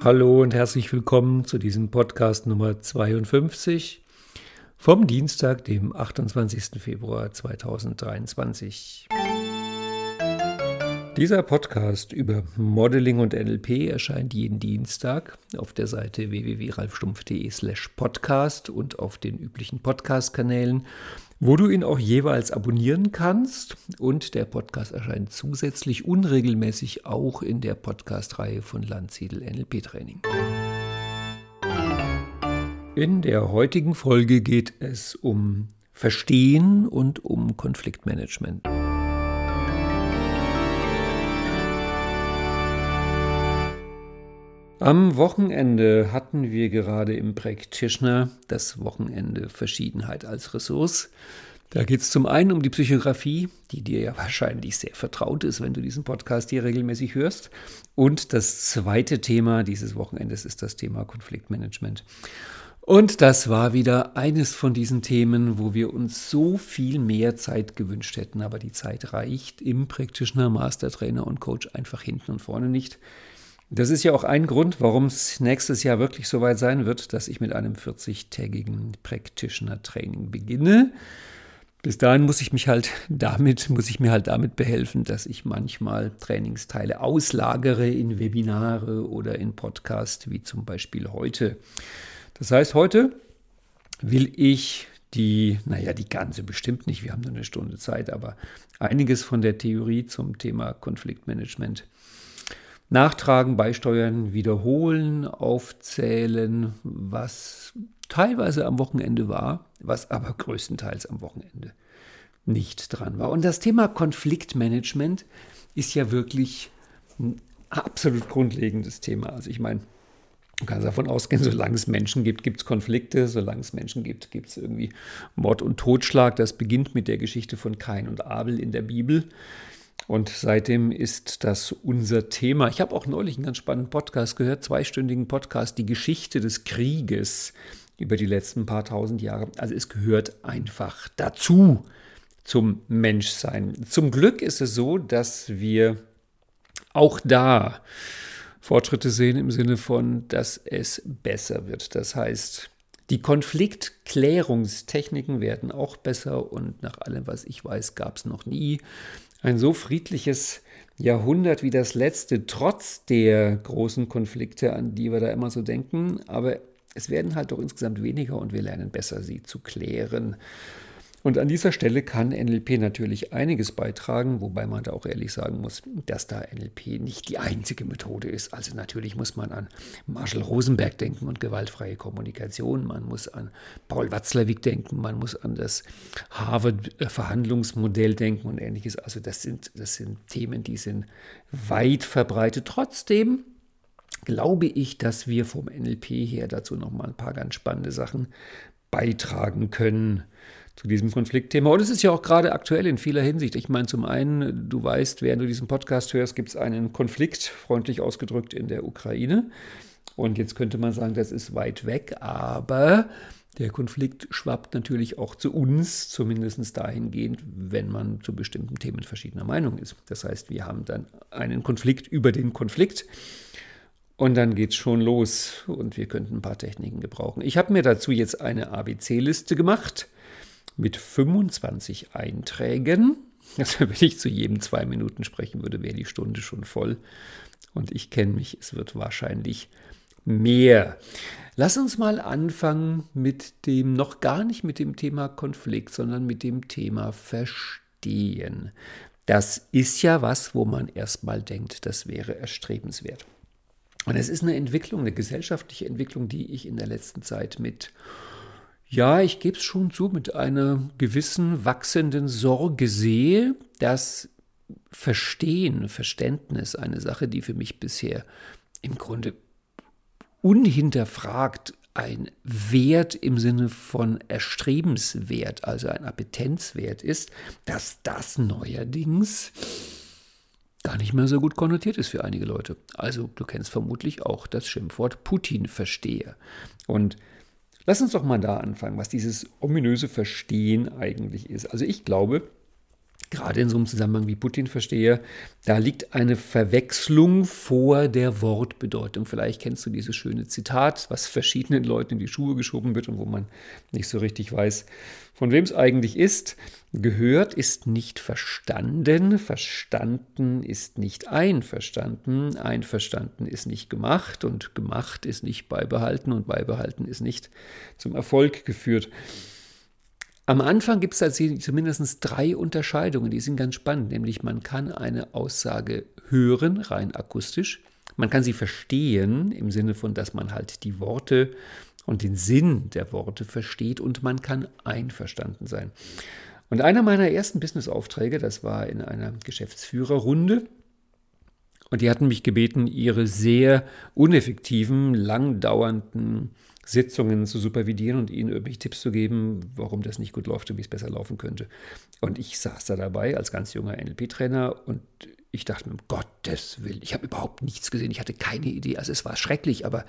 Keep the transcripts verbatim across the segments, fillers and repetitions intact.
Hallo und herzlich willkommen zu diesem Podcast Nummer zweiundfünfzig vom Dienstag, dem achtundzwanzigsten Februar zweitausenddreiundzwanzig. Dieser Podcast über Modeling und N L P erscheint jeden Dienstag auf der Seite w w w punkt ralf stumpf punkt de slash podcast und auf den üblichen Podcast-Kanälen, wo du ihn auch jeweils abonnieren kannst. Und der Podcast erscheint zusätzlich unregelmäßig auch in der Podcast-Reihe von Landsiedel N L P-Training. In der heutigen Folge geht es um Verstehen und um Konfliktmanagement. Am Wochenende hatten wir gerade im Practitioner das Wochenende Verschiedenheit als Ressource. Da geht es zum einen um die Psychografie, die dir ja wahrscheinlich sehr vertraut ist, wenn du diesen Podcast hier regelmäßig hörst. Und das zweite Thema dieses Wochenendes ist das Thema Konfliktmanagement. Und das war wieder eines von diesen Themen, wo wir uns so viel mehr Zeit gewünscht hätten. Aber die Zeit reicht im Practitioner, Master Trainer und Coach einfach hinten und vorne nicht. Das ist ja auch ein Grund, warum es nächstes Jahr wirklich soweit sein wird, dass ich mit einem vierzigtägigen Practitioner-Training beginne. Bis dahin muss ich mich halt damit, muss ich mir halt damit behelfen, dass ich manchmal Trainingsteile auslagere in Webinare oder in Podcasts, wie zum Beispiel heute. Das heißt, heute will ich die, naja, die ganze bestimmt nicht, wir haben nur eine Stunde Zeit, aber einiges von der Theorie zum Thema Konfliktmanagement nachtragen, beisteuern, wiederholen, aufzählen, was teilweise am Wochenende war, was aber größtenteils am Wochenende nicht dran war. Und das Thema Konfliktmanagement ist ja wirklich ein absolut grundlegendes Thema. Also ich meine, du kannst davon ausgehen, solange es Menschen gibt, gibt es Konflikte. Solange es Menschen gibt, gibt es irgendwie Mord und Totschlag. Das beginnt mit der Geschichte von Kain und Abel in der Bibel. Und seitdem ist das unser Thema. Ich habe auch neulich einen ganz spannenden Podcast gehört, zweistündigen Podcast, die Geschichte des Krieges über die letzten paar tausend Jahre. Also es gehört einfach dazu, zum Menschsein. Zum Glück ist es so, dass wir auch da Fortschritte sehen im Sinne von, dass es besser wird. Das heißt, die Konfliktklärungstechniken werden auch besser und nach allem, was ich weiß, gab es noch nie ein so friedliches Jahrhundert wie das letzte, trotz der großen Konflikte, an die wir da immer so denken. Aber es werden halt doch insgesamt weniger und wir lernen besser, sie zu klären. Und an dieser Stelle kann N L P natürlich einiges beitragen, wobei man da auch ehrlich sagen muss, dass da N L P nicht die einzige Methode ist. Also natürlich muss man an Marshall Rosenberg denken und gewaltfreie Kommunikation, man muss an Paul Watzlawick denken, man muss an das Harvard-Verhandlungsmodell denken und ähnliches. Also das sind, das sind Themen, die sind weit verbreitet. Trotzdem glaube ich, dass wir vom N L P her dazu nochmal ein paar ganz spannende Sachen beitragen können zu diesem Konfliktthema. Und es ist ja auch gerade aktuell in vieler Hinsicht. Ich meine, zum einen, du weißt, während du diesen Podcast hörst, gibt es einen Konflikt, freundlich ausgedrückt, in der Ukraine. Und jetzt könnte man sagen, das ist weit weg, aber der Konflikt schwappt natürlich auch zu uns, zumindest dahingehend, wenn man zu bestimmten Themen verschiedener Meinung ist. Das heißt, wir haben dann einen Konflikt über den Konflikt. Und dann geht's schon los und wir könnten ein paar Techniken gebrauchen. Ich habe mir dazu jetzt eine A B C-Liste gemacht mit fünfundzwanzig Einträgen. Also wenn ich zu jedem zwei Minuten sprechen würde, wäre die Stunde schon voll. Und ich kenne mich, es wird wahrscheinlich mehr. Lass uns mal anfangen mit dem, noch gar nicht mit dem Thema Konflikt, sondern mit dem Thema Verstehen. Das ist ja was, wo man erstmal denkt, das wäre erstrebenswert. Und es ist eine Entwicklung, eine gesellschaftliche Entwicklung, die ich in der letzten Zeit mit, ja, ich gebe es schon zu, mit einer gewissen wachsenden Sorge sehe, dass Verstehen, Verständnis, eine Sache, die für mich bisher im Grunde unhinterfragt ein Wert im Sinne von erstrebenswert, also ein Appetenzwert ist, dass das neuerdings gar nicht mehr so gut konnotiert ist für einige Leute. Also du kennst vermutlich auch das Schimpfwort Putin-Versteher. Und lass uns doch mal da anfangen, was dieses ominöse Verstehen eigentlich ist. Also ich glaube, gerade in so einem Zusammenhang wie Putin verstehe, da liegt eine Verwechslung vor der Wortbedeutung. Vielleicht kennst du dieses schöne Zitat, was verschiedenen Leuten in die Schuhe geschoben wird und wo man nicht so richtig weiß, von wem es eigentlich ist. Gehört ist nicht verstanden, verstanden ist nicht einverstanden, einverstanden ist nicht gemacht und gemacht ist nicht beibehalten und beibehalten ist nicht zum Erfolg geführt. Am Anfang gibt es also zumindest drei Unterscheidungen, die sind ganz spannend, nämlich man kann eine Aussage hören, rein akustisch, man kann sie verstehen, im Sinne von, dass man halt die Worte und den Sinn der Worte versteht und man kann einverstanden sein. Und einer meiner ersten Business-Aufträge, das war in einer Geschäftsführerrunde, und die hatten mich gebeten, ihre sehr uneffektiven, langdauernden Sitzungen zu supervidieren und ihnen irgendwelche Tipps zu geben, warum das nicht gut läuft und wie es besser laufen könnte. Und ich saß da dabei als ganz junger N L P-Trainer und ich dachte mir, um Gottes Willen, ich habe überhaupt nichts gesehen, ich hatte keine Idee. Also es war schrecklich, aber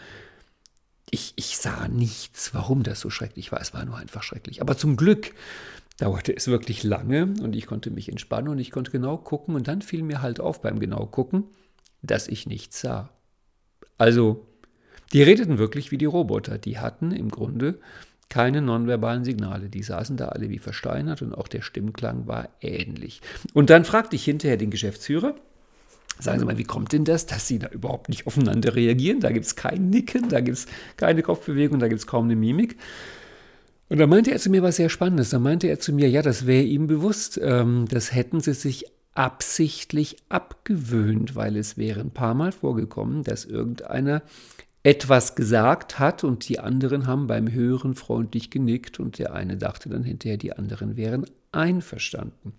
ich, ich sah nichts, warum das so schrecklich war. Es war nur einfach schrecklich. Aber zum Glück dauerte es wirklich lange und ich konnte mich entspannen und ich konnte genau gucken. Und dann fiel mir halt auf beim genau gucken, dass ich nichts sah. Also, die redeten wirklich wie die Roboter. Die hatten im Grunde keine nonverbalen Signale. Die saßen da alle wie versteinert und auch der Stimmklang war ähnlich. Und dann fragte ich hinterher den Geschäftsführer, sagen Sie mal, wie kommt denn das, dass Sie da überhaupt nicht aufeinander reagieren? Da gibt es kein Nicken, da gibt es keine Kopfbewegung, da gibt es kaum eine Mimik. Und da meinte er zu mir was sehr Spannendes. Da meinte er zu mir, ja, das wäre ihm bewusst. Ähm, das hätten Sie sich absichtlich abgewöhnt, weil es wäre ein paar Mal vorgekommen, dass irgendeiner etwas gesagt hat und die anderen haben beim Hören freundlich genickt und der eine dachte dann hinterher, die anderen wären einverstanden.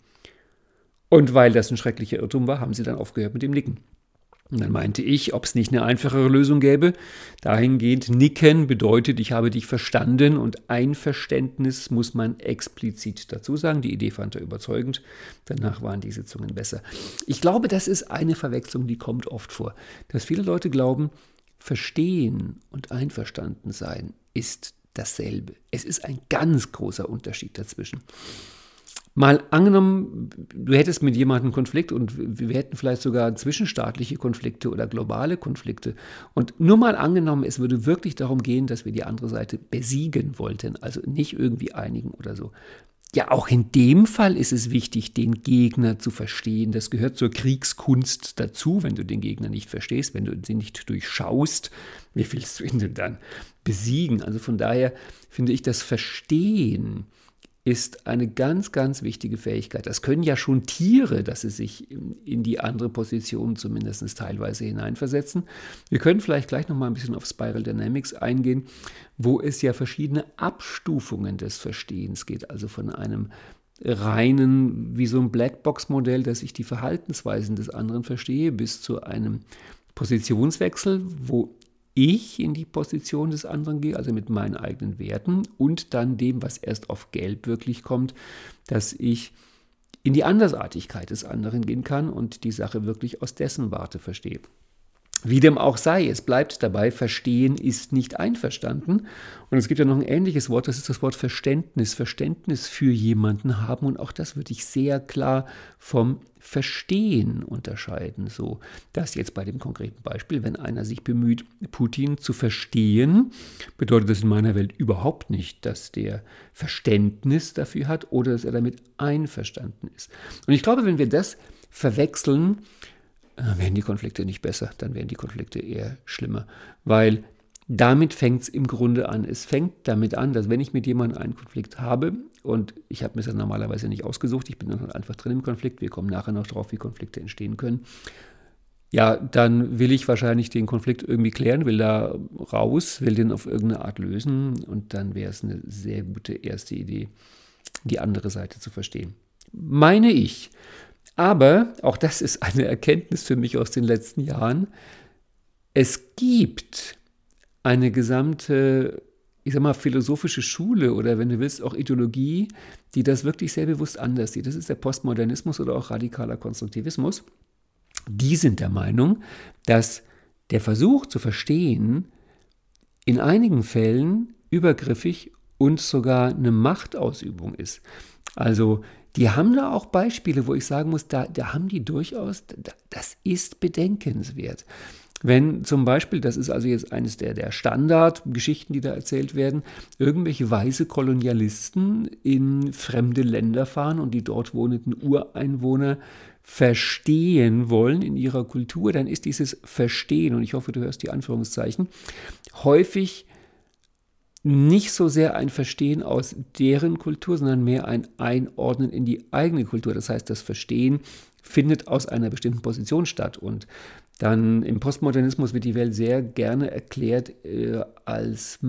Und weil das ein schrecklicher Irrtum war, haben sie dann aufgehört mit dem Nicken. Und dann meinte ich, ob es nicht eine einfachere Lösung gäbe. Dahingehend, Nicken bedeutet, ich habe dich verstanden und Einverständnis muss man explizit dazu sagen. Die Idee fand er überzeugend. Danach waren die Sitzungen besser. Ich glaube, das ist eine Verwechslung, die kommt oft vor. Dass viele Leute glauben, Verstehen und einverstanden sein ist dasselbe. Es ist ein ganz großer Unterschied dazwischen. Mal angenommen, du hättest mit jemandem einen Konflikt und wir hätten vielleicht sogar zwischenstaatliche Konflikte oder globale Konflikte. Und nur mal angenommen, es würde wirklich darum gehen, dass wir die andere Seite besiegen wollten, also nicht irgendwie einigen oder so. Ja, auch in dem Fall ist es wichtig, den Gegner zu verstehen. Das gehört zur Kriegskunst dazu, wenn du den Gegner nicht verstehst, wenn du sie nicht durchschaust. Wie willst du ihn denn dann besiegen? Also von daher finde ich, das Verstehen ist eine ganz, ganz wichtige Fähigkeit. Das können ja schon Tiere, dass sie sich in die andere Position zumindest teilweise hineinversetzen. Wir können vielleicht gleich noch mal ein bisschen auf Spiral Dynamics eingehen, wo es ja verschiedene Abstufungen des Verstehens geht. Also von einem reinen, wie so ein Blackbox-Modell, dass ich die Verhaltensweisen des anderen verstehe, bis zu einem Positionswechsel, wo ich in die Position des anderen gehe, also mit meinen eigenen Werten und dann dem, was erst auf Gelb wirklich kommt, dass ich in die Andersartigkeit des anderen gehen kann und die Sache wirklich aus dessen Warte verstehe. Wie dem auch sei, es bleibt dabei, Verstehen ist nicht einverstanden. Und es gibt ja noch ein ähnliches Wort, das ist das Wort Verständnis. Verständnis für jemanden haben und auch das würde ich sehr klar vom Verstehen unterscheiden. So, dass jetzt bei dem konkreten Beispiel, wenn einer sich bemüht, Putin zu verstehen, bedeutet das in meiner Welt überhaupt nicht, dass der Verständnis dafür hat oder dass er damit einverstanden ist. Und ich glaube, wenn wir das verwechseln, werden die Konflikte nicht besser, dann werden die Konflikte eher schlimmer, weil damit fängt es im Grunde an. Es fängt damit an, dass wenn ich mit jemandem einen Konflikt habe und ich habe mir das normalerweise nicht ausgesucht, ich bin dann einfach drin im Konflikt, wir kommen nachher noch drauf, wie Konflikte entstehen können, ja, dann will ich wahrscheinlich den Konflikt irgendwie klären, will da raus, will den auf irgendeine Art lösen und dann wäre es eine sehr gute erste Idee, die andere Seite zu verstehen. Meine ich. Aber, auch das ist eine Erkenntnis für mich aus den letzten Jahren, es gibt eine gesamte, ich sag mal, philosophische Schule oder wenn du willst auch Ideologie, die das wirklich sehr bewusst anders sieht. Das ist der Postmodernismus oder auch radikaler Konstruktivismus. Die sind der Meinung, dass der Versuch zu verstehen in einigen Fällen übergriffig und sogar eine Machtausübung ist. Also die haben da auch Beispiele, wo ich sagen muss, da, da haben die durchaus, da, das ist bedenkenswert. Wenn zum Beispiel, das ist also jetzt eines der, der Standardgeschichten, die da erzählt werden, irgendwelche weiße Kolonialisten in fremde Länder fahren und die dort wohnenden Ureinwohner verstehen wollen in ihrer Kultur, dann ist dieses Verstehen, und ich hoffe, du hörst die Anführungszeichen, häufig nicht so sehr ein Verstehen aus deren Kultur, sondern mehr ein Einordnen in die eigene Kultur. Das heißt, das Verstehen findet aus einer bestimmten Position statt. Und dann im Postmodernismus wird die Welt sehr gerne erklärt äh, als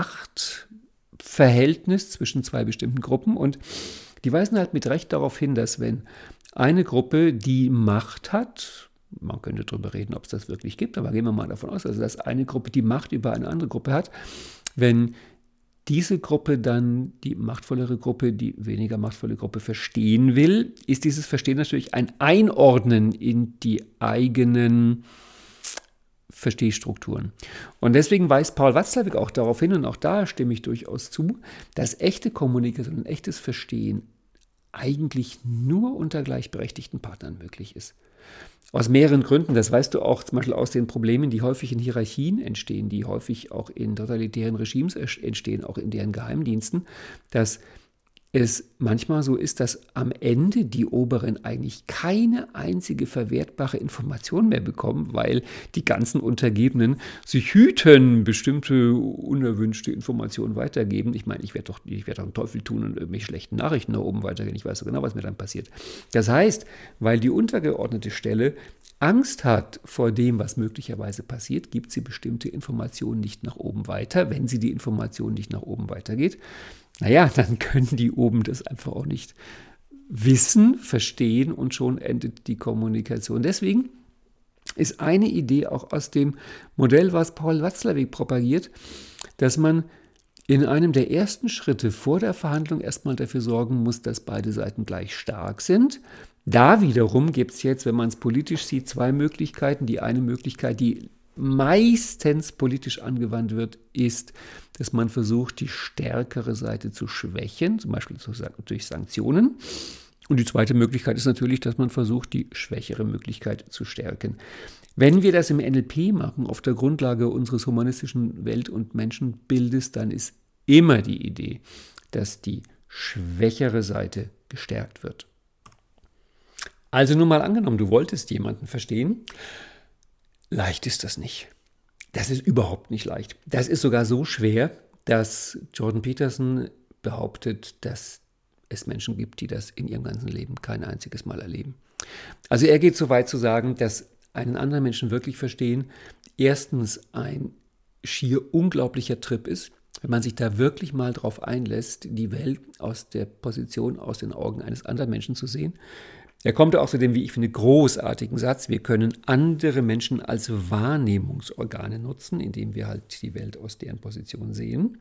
Machtverhältnis zwischen zwei bestimmten Gruppen. Und die weisen halt mit Recht darauf hin, dass wenn eine Gruppe die Macht hat, man könnte darüber reden, ob es das wirklich gibt, aber gehen wir mal davon aus, also dass eine Gruppe die Macht über eine andere Gruppe hat, wenn diese Gruppe dann die machtvollere Gruppe, die weniger machtvolle Gruppe verstehen will, ist dieses Verstehen natürlich ein Einordnen in die eigenen Verstehstrukturen. Und deswegen weist Paul Watzlawick auch darauf hin, und auch da stimme ich durchaus zu, dass echte Kommunikation und echtes Verstehen eigentlich nur unter gleichberechtigten Partnern möglich ist. Aus mehreren Gründen, das weißt du auch zum Beispiel aus den Problemen, die häufig in Hierarchien entstehen, die häufig auch in totalitären Regimes entstehen, auch in deren Geheimdiensten, dass es manchmal so ist, dass am Ende die Oberen eigentlich keine einzige verwertbare Information mehr bekommen, weil die ganzen Untergebenen sich hüten, bestimmte unerwünschte Informationen weitergeben. Ich meine, ich werde doch, ich werde doch einen Teufel tun und irgendwelche schlechten Nachrichten nach oben weitergehen. Ich weiß so genau, was mir dann passiert. Das heißt, weil die untergeordnete Stelle Angst hat vor dem, was möglicherweise passiert, gibt sie bestimmte Informationen nicht nach oben weiter. Wenn sie die Information nicht nach oben weitergeht, naja, dann können die oben das einfach auch nicht wissen, verstehen, und schon endet die Kommunikation. Deswegen ist eine Idee auch aus dem Modell, was Paul Watzlawick propagiert, dass man in einem der ersten Schritte vor der Verhandlung erstmal dafür sorgen muss, dass beide Seiten gleich stark sind. Da wiederum gibt es jetzt, wenn man es politisch sieht, zwei Möglichkeiten. Die eine Möglichkeit, die meistens politisch angewandt wird, ist, dass man versucht, die stärkere Seite zu schwächen, zum Beispiel durch Sanktionen. Und die zweite Möglichkeit ist natürlich, dass man versucht, die schwächere Möglichkeit zu stärken. Wenn wir das im N L P machen, auf der Grundlage unseres humanistischen Welt- und Menschenbildes, dann ist immer die Idee, dass die schwächere Seite gestärkt wird. Also nun mal angenommen, du wolltest jemanden verstehen. Leicht ist das nicht. Das ist überhaupt nicht leicht. Das ist sogar so schwer, dass Jordan Peterson behauptet, dass es Menschen gibt, die das in ihrem ganzen Leben kein einziges Mal erleben. Also er geht so weit zu sagen, dass einen anderen Menschen wirklich verstehen, erstens ein schier unglaublicher Trip ist, wenn man sich da wirklich mal drauf einlässt, die Welt aus der Position, aus den Augen eines anderen Menschen zu sehen. Er kommt auch zu dem, wie ich finde, großartigen Satz: Wir können andere Menschen als Wahrnehmungsorgane nutzen, indem wir halt die Welt aus deren Position sehen.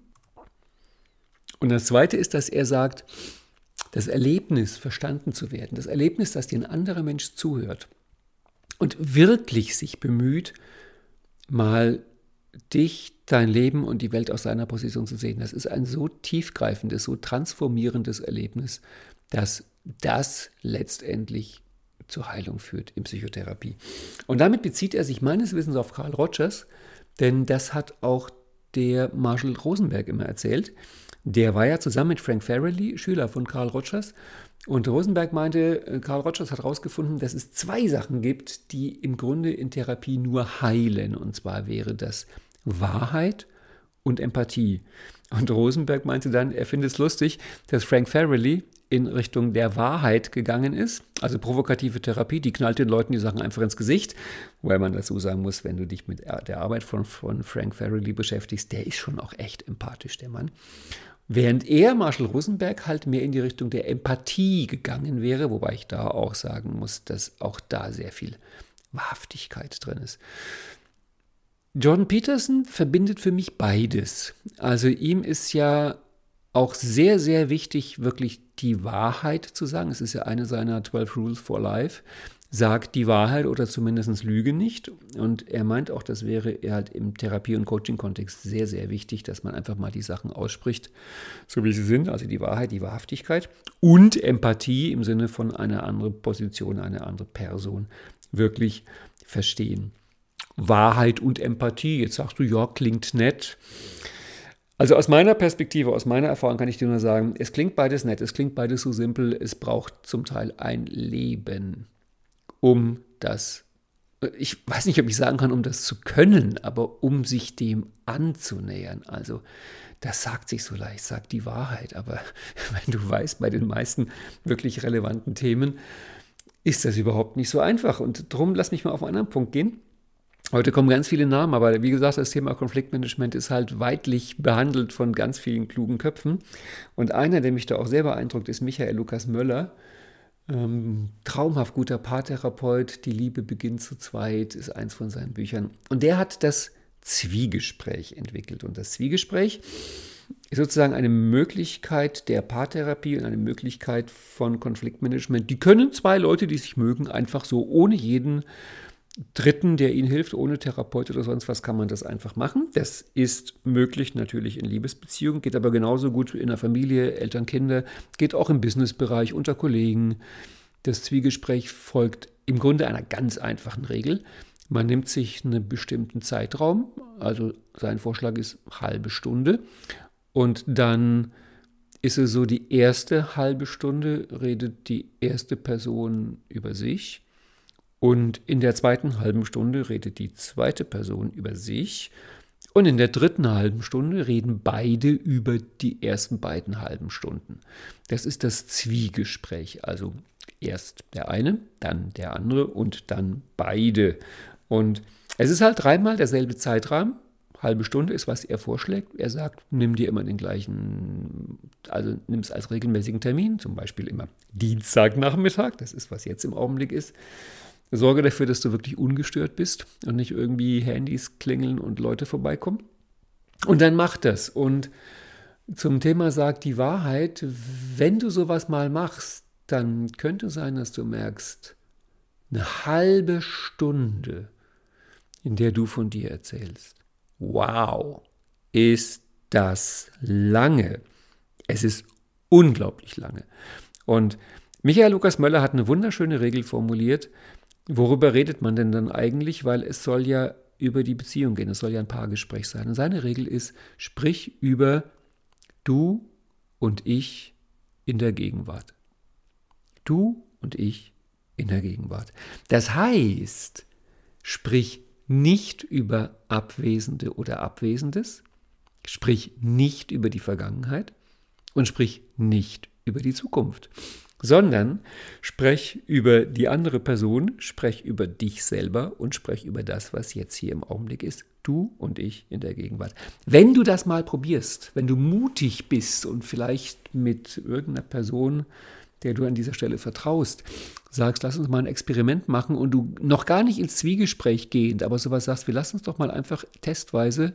Und das Zweite ist, dass er sagt, das Erlebnis, verstanden zu werden, das Erlebnis, dass dir ein anderer Mensch zuhört und wirklich sich bemüht, mal dich, dein Leben und die Welt aus seiner Position zu sehen, das ist ein so tiefgreifendes, so transformierendes Erlebnis, dass das letztendlich zur Heilung führt in Psychotherapie. Und damit bezieht er sich meines Wissens auf Carl Rogers, denn das hat auch der Marshall Rosenberg immer erzählt. Der war ja zusammen mit Frank Farrelly Schüler von Carl Rogers. Und Rosenberg meinte, Carl Rogers hat herausgefunden, dass es zwei Sachen gibt, die im Grunde in Therapie nur heilen. Und zwar wäre das Wahrheit und Empathie. Und Rosenberg meinte dann, er findet es lustig, dass Frank Farrelly in Richtung der Wahrheit gegangen ist. Also provokative Therapie, die knallt den Leuten die Sachen einfach ins Gesicht. Wobei man dazu sagen muss, wenn du dich mit der Arbeit von, von Frank Farrelly beschäftigst, der ist schon auch echt empathisch, der Mann. Während er, Marshall Rosenberg, halt mehr in die Richtung der Empathie gegangen wäre, wobei ich da auch sagen muss, dass auch da sehr viel Wahrhaftigkeit drin ist. Jordan Peterson verbindet für mich beides. Also ihm ist ja auch sehr, sehr wichtig, wirklich die Wahrheit zu sagen. Es ist ja eine seiner twelve Rules for Life. sagt die Wahrheit oder zumindest Lüge nicht. Und er meint auch, das wäre halt im Therapie- und Coaching-Kontext sehr, sehr wichtig, dass man einfach mal die Sachen ausspricht, so wie sie sind, also die Wahrheit, die Wahrhaftigkeit und Empathie im Sinne von einer anderen Position, eine andere Person wirklich verstehen. Wahrheit und Empathie, jetzt sagst du, ja, klingt nett. Also aus meiner Perspektive, aus meiner Erfahrung kann ich dir nur sagen, es klingt beides nett, es klingt beides so simpel, es braucht zum Teil ein Leben, um das, ich weiß nicht, ob ich sagen kann, um das zu können, aber um sich dem anzunähern. Also das sagt sich so leicht, sagt die Wahrheit, aber wenn du weißt, bei den meisten wirklich relevanten Themen ist das überhaupt nicht so einfach. Und darum lass mich mal auf einen anderen Punkt gehen. Heute kommen ganz viele Namen, aber wie gesagt, das Thema Konfliktmanagement ist halt weitlich behandelt von ganz vielen klugen Köpfen. Und einer, der mich da auch sehr beeindruckt, ist Michael Lukas Möller. Ähm, traumhaft guter Paartherapeut, Die Liebe beginnt zu zweit, ist eins von seinen Büchern. Und der hat das Zwiegespräch entwickelt. Und das Zwiegespräch ist sozusagen eine Möglichkeit der Paartherapie und eine Möglichkeit von Konfliktmanagement. Die können zwei Leute, die sich mögen, einfach so ohne jeden Dritten, der ihnen hilft, ohne Therapeut oder sonst was, kann man das einfach machen. Das ist möglich natürlich in Liebesbeziehungen, geht aber genauso gut in der Familie, Eltern, Kinder, geht auch im Businessbereich, unter Kollegen. Das Zwiegespräch folgt im Grunde einer ganz einfachen Regel. Man nimmt sich einen bestimmten Zeitraum, also sein Vorschlag ist halbe Stunde, und dann ist es so, die erste halbe Stunde redet die erste Person über sich. Und in der zweiten halben Stunde redet die zweite Person über sich. Und in der dritten halben Stunde reden beide über die ersten beiden halben Stunden. Das ist das Zwiegespräch. Also erst der eine, dann der andere und dann beide. Und es ist halt dreimal derselbe Zeitrahmen. Halbe Stunde ist, was er vorschlägt. Er sagt, nimm dir immer den gleichen, also nimm es als regelmäßigen Termin, zum Beispiel immer Dienstagnachmittag. Das ist, was jetzt im Augenblick ist. Sorge dafür, dass du wirklich ungestört bist und nicht irgendwie Handys klingeln und Leute vorbeikommen. Und dann mach das. Und zum Thema sagt die Wahrheit, wenn du sowas mal machst, dann könnte es sein, dass du merkst, eine halbe Stunde, in der du von dir erzählst. Wow, ist das lange. Es ist unglaublich lange. Und Michael Lukas Möller hat eine wunderschöne Regel formuliert. Worüber redet man denn dann eigentlich? Weil es soll ja über die Beziehung gehen, es soll ja ein Paargespräch sein. Und seine Regel ist, sprich über du und ich in der Gegenwart. Du und ich in der Gegenwart. Das heißt, sprich nicht über Abwesende oder Abwesendes, sprich nicht über die Vergangenheit und sprich nicht über die Zukunft, sondern sprech über die andere Person, sprech über dich selber und sprech über das, was jetzt hier im Augenblick ist. Du und ich in der Gegenwart. Wenn du das mal probierst, wenn du mutig bist und vielleicht mit irgendeiner Person, der du an dieser Stelle vertraust, sagst, lass uns mal ein Experiment machen und du noch gar nicht ins Zwiegespräch gehend, aber sowas sagst, wir lassen uns doch mal einfach testweise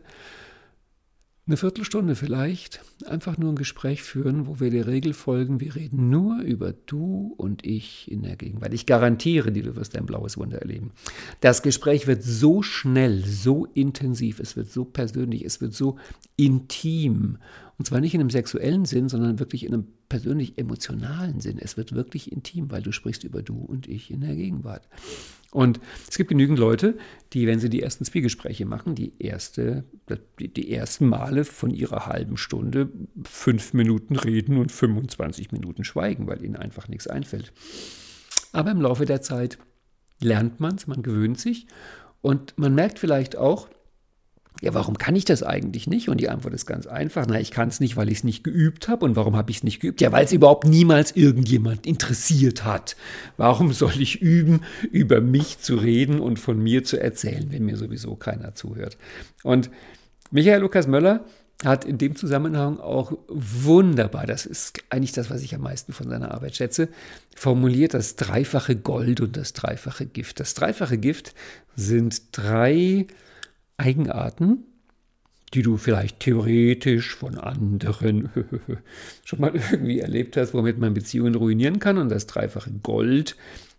eine Viertelstunde vielleicht einfach nur ein Gespräch führen, wo wir der Regel folgen, wir reden nur über du und ich in der Gegenwart. Ich garantiere dir, du wirst ein blaues Wunder erleben. Das Gespräch wird so schnell, so intensiv, es wird so persönlich, es wird so intim. Und zwar nicht in einem sexuellen Sinn, sondern wirklich in einem persönlich emotionalen Sinn. Es wird wirklich intim, weil du sprichst über du und ich in der Gegenwart. Und es gibt genügend Leute, die, wenn sie die ersten Zwiegespräche machen, die, erste, die, die ersten Male von ihrer halben Stunde fünf Minuten reden und fünfundzwanzig Minuten schweigen, weil ihnen einfach nichts einfällt. Aber im Laufe der Zeit lernt man es, man gewöhnt sich und man merkt vielleicht auch, ja, warum kann ich das eigentlich nicht? Und die Antwort ist ganz einfach. Na, ich kann es nicht, weil ich es nicht geübt habe. Und warum habe ich es nicht geübt? Ja, weil es überhaupt niemals irgendjemand interessiert hat. Warum soll ich üben, über mich zu reden und von mir zu erzählen, wenn mir sowieso keiner zuhört? Und Michael Lukas Möller hat in dem Zusammenhang auch wunderbar, das ist eigentlich das, was ich am meisten von seiner Arbeit schätze, formuliert das dreifache Gold und das dreifache Gift. Das dreifache Gift sind drei Eigenarten, die du vielleicht theoretisch von anderen schon mal irgendwie erlebt hast, womit man Beziehungen ruinieren kann. Und das dreifache Gold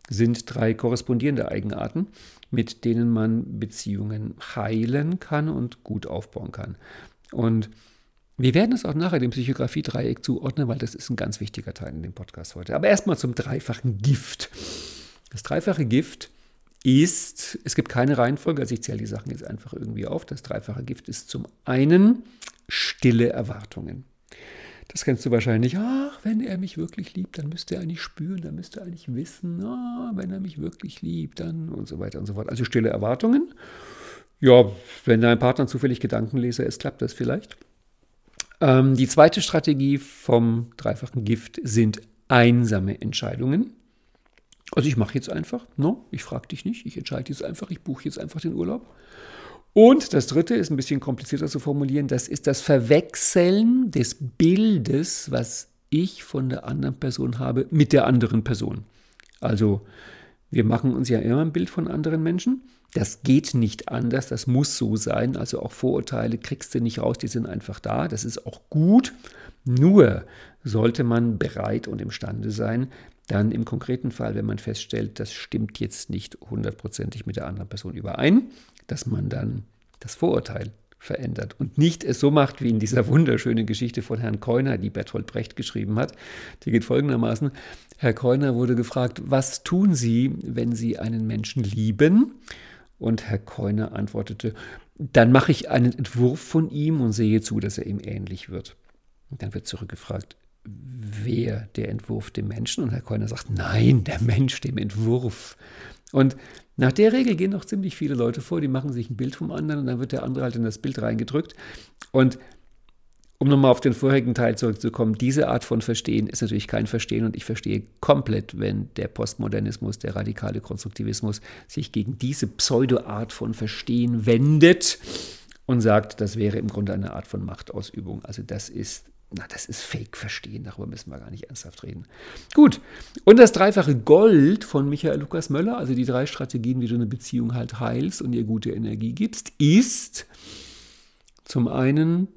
sind drei korrespondierende Eigenarten, mit denen man Beziehungen heilen kann und gut aufbauen kann. Und wir werden es auch nachher dem Psychografie-Dreieck zuordnen, weil das ist ein ganz wichtiger Teil in dem Podcast heute. Aber erstmal zum dreifachen Gift. Das dreifache Gift ist, es gibt keine Reihenfolge, also ich zähle die Sachen jetzt einfach irgendwie auf. Das dreifache Gift ist zum einen stille Erwartungen. Das kennst du wahrscheinlich. Ach, wenn er mich wirklich liebt, dann müsste er eigentlich spüren, dann müsste er eigentlich wissen, ah, wenn er mich wirklich liebt, dann und so weiter und so fort. Also stille Erwartungen. Ja, wenn dein Partner zufällig Gedankenleser ist, klappt das vielleicht. Ähm, die zweite Strategie vom dreifachen Gift sind einsame Entscheidungen. Also ich mache jetzt einfach, no, ich frage dich nicht, ich entscheide jetzt einfach, ich buche jetzt einfach den Urlaub. Und das dritte ist ein bisschen komplizierter zu formulieren, das ist das Verwechseln des Bildes, was ich von der anderen Person habe, mit der anderen Person. Also wir machen uns ja immer ein Bild von anderen Menschen. Das geht nicht anders, das muss so sein. Also auch Vorurteile kriegst du nicht raus, die sind einfach da. Das ist auch gut. Nur sollte man bereit und imstande sein, dann im konkreten Fall, wenn man feststellt, das stimmt jetzt nicht hundertprozentig mit der anderen Person überein, dass man dann das Vorurteil verändert und nicht es so macht, wie in dieser wunderschönen Geschichte von Herrn Keuner, die Bertolt Brecht geschrieben hat. Die geht folgendermaßen: Herr Keuner wurde gefragt, was tun Sie, wenn Sie einen Menschen lieben? Und Herr Keuner antwortete, dann mache ich einen Entwurf von ihm und sehe zu, dass er ihm ähnlich wird. Und dann wird zurückgefragt, wer der Entwurf dem Menschen? Und Herr Keuner sagt, nein, der Mensch dem Entwurf. Und nach der Regel gehen noch ziemlich viele Leute vor, die machen sich ein Bild vom anderen und dann wird der andere halt in das Bild reingedrückt. Und um nochmal auf den vorherigen Teil zurückzukommen, diese Art von Verstehen ist natürlich kein Verstehen und ich verstehe komplett, wenn der Postmodernismus, der radikale Konstruktivismus sich gegen diese Pseudo-Art von Verstehen wendet und sagt, das wäre im Grunde eine Art von Machtausübung. Also das ist Na, das ist Fake-Verstehen, darüber müssen wir gar nicht ernsthaft reden. Gut, und das dreifache Gold von Michael Lukas Möller, also die drei Strategien, wie du eine Beziehung halt heilst und ihr gute Energie gibst, ist zum einen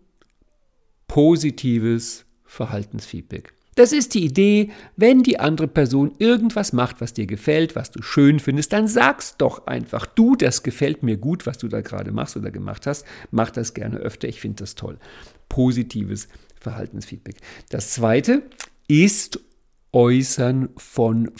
positives Verhaltensfeedback. Das ist die Idee, wenn die andere Person irgendwas macht, was dir gefällt, was du schön findest, dann sag's doch einfach. Du, das gefällt mir gut, was du da gerade machst oder gemacht hast. Mach das gerne öfter, ich finde das toll. Positives Verhaltensfeedback. Das zweite ist Äußern von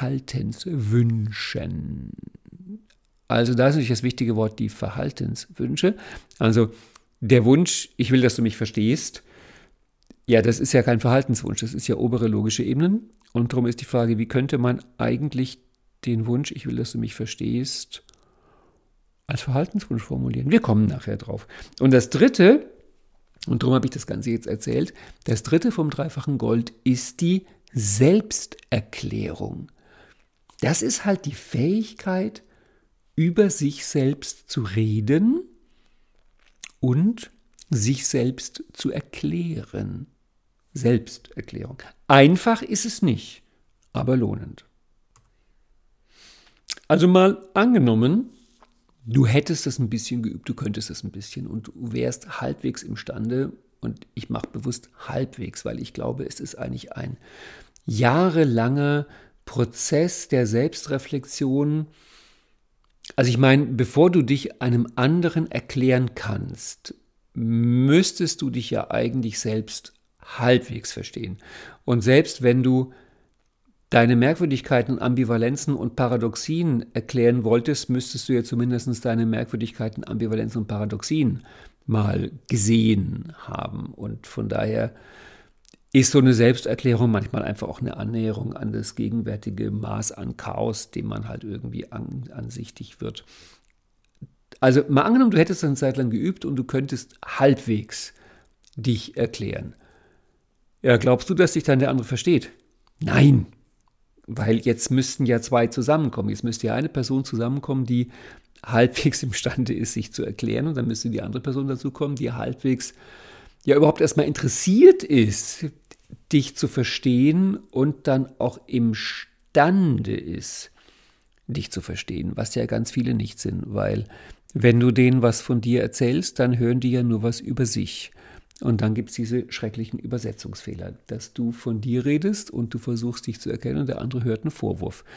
Verhaltenswünschen. Also da ist natürlich das wichtige Wort die Verhaltenswünsche. Also der Wunsch, ich will, dass du mich verstehst, ja, das ist ja kein Verhaltenswunsch, das ist ja obere logische Ebenen. Und darum ist die Frage, wie könnte man eigentlich den Wunsch, ich will, dass du mich verstehst, als Verhaltenswunsch formulieren? Wir kommen nachher drauf. Und das dritte, und darum habe ich das Ganze jetzt erzählt, das dritte vom dreifachen Gold ist die Selbsterklärung. Das ist halt die Fähigkeit, über sich selbst zu reden und sich selbst zu erklären. Selbsterklärung. Einfach ist es nicht, aber lohnend. Also mal angenommen, du hättest das ein bisschen geübt, du könntest das ein bisschen und du wärst halbwegs imstande, und ich mache bewusst halbwegs, weil ich glaube, es ist eigentlich ein jahrelanger Prozess der Selbstreflexion. Also ich meine, bevor du dich einem anderen erklären kannst, müsstest du dich ja eigentlich selbst halbwegs verstehen. Und selbst wenn du deine Merkwürdigkeiten, Ambivalenzen und Paradoxien erklären wolltest, müsstest du ja zumindest deine Merkwürdigkeiten, Ambivalenzen und Paradoxien mal gesehen haben. Und von daher ist so eine Selbsterklärung manchmal einfach auch eine Annäherung an das gegenwärtige Maß an Chaos, dem man halt irgendwie an, ansichtig wird. Also mal angenommen, du hättest eine Zeit lang geübt und du könntest halbwegs dich erklären. Ja, glaubst du, dass dich dann der andere versteht? Nein, weil jetzt müssten ja zwei zusammenkommen. Jetzt müsste ja eine Person zusammenkommen, die halbwegs imstande ist, sich zu erklären, und dann müsste die andere Person dazu kommen, die halbwegs ja überhaupt erstmal interessiert ist, dich zu verstehen und dann auch imstande ist, dich zu verstehen, was ja ganz viele nicht sind, weil wenn du denen was von dir erzählst, dann hören die ja nur was über sich. Und dann gibt es diese schrecklichen Übersetzungsfehler, dass du von dir redest und du versuchst, dich zu erkennen und der andere hört einen Vorwurf.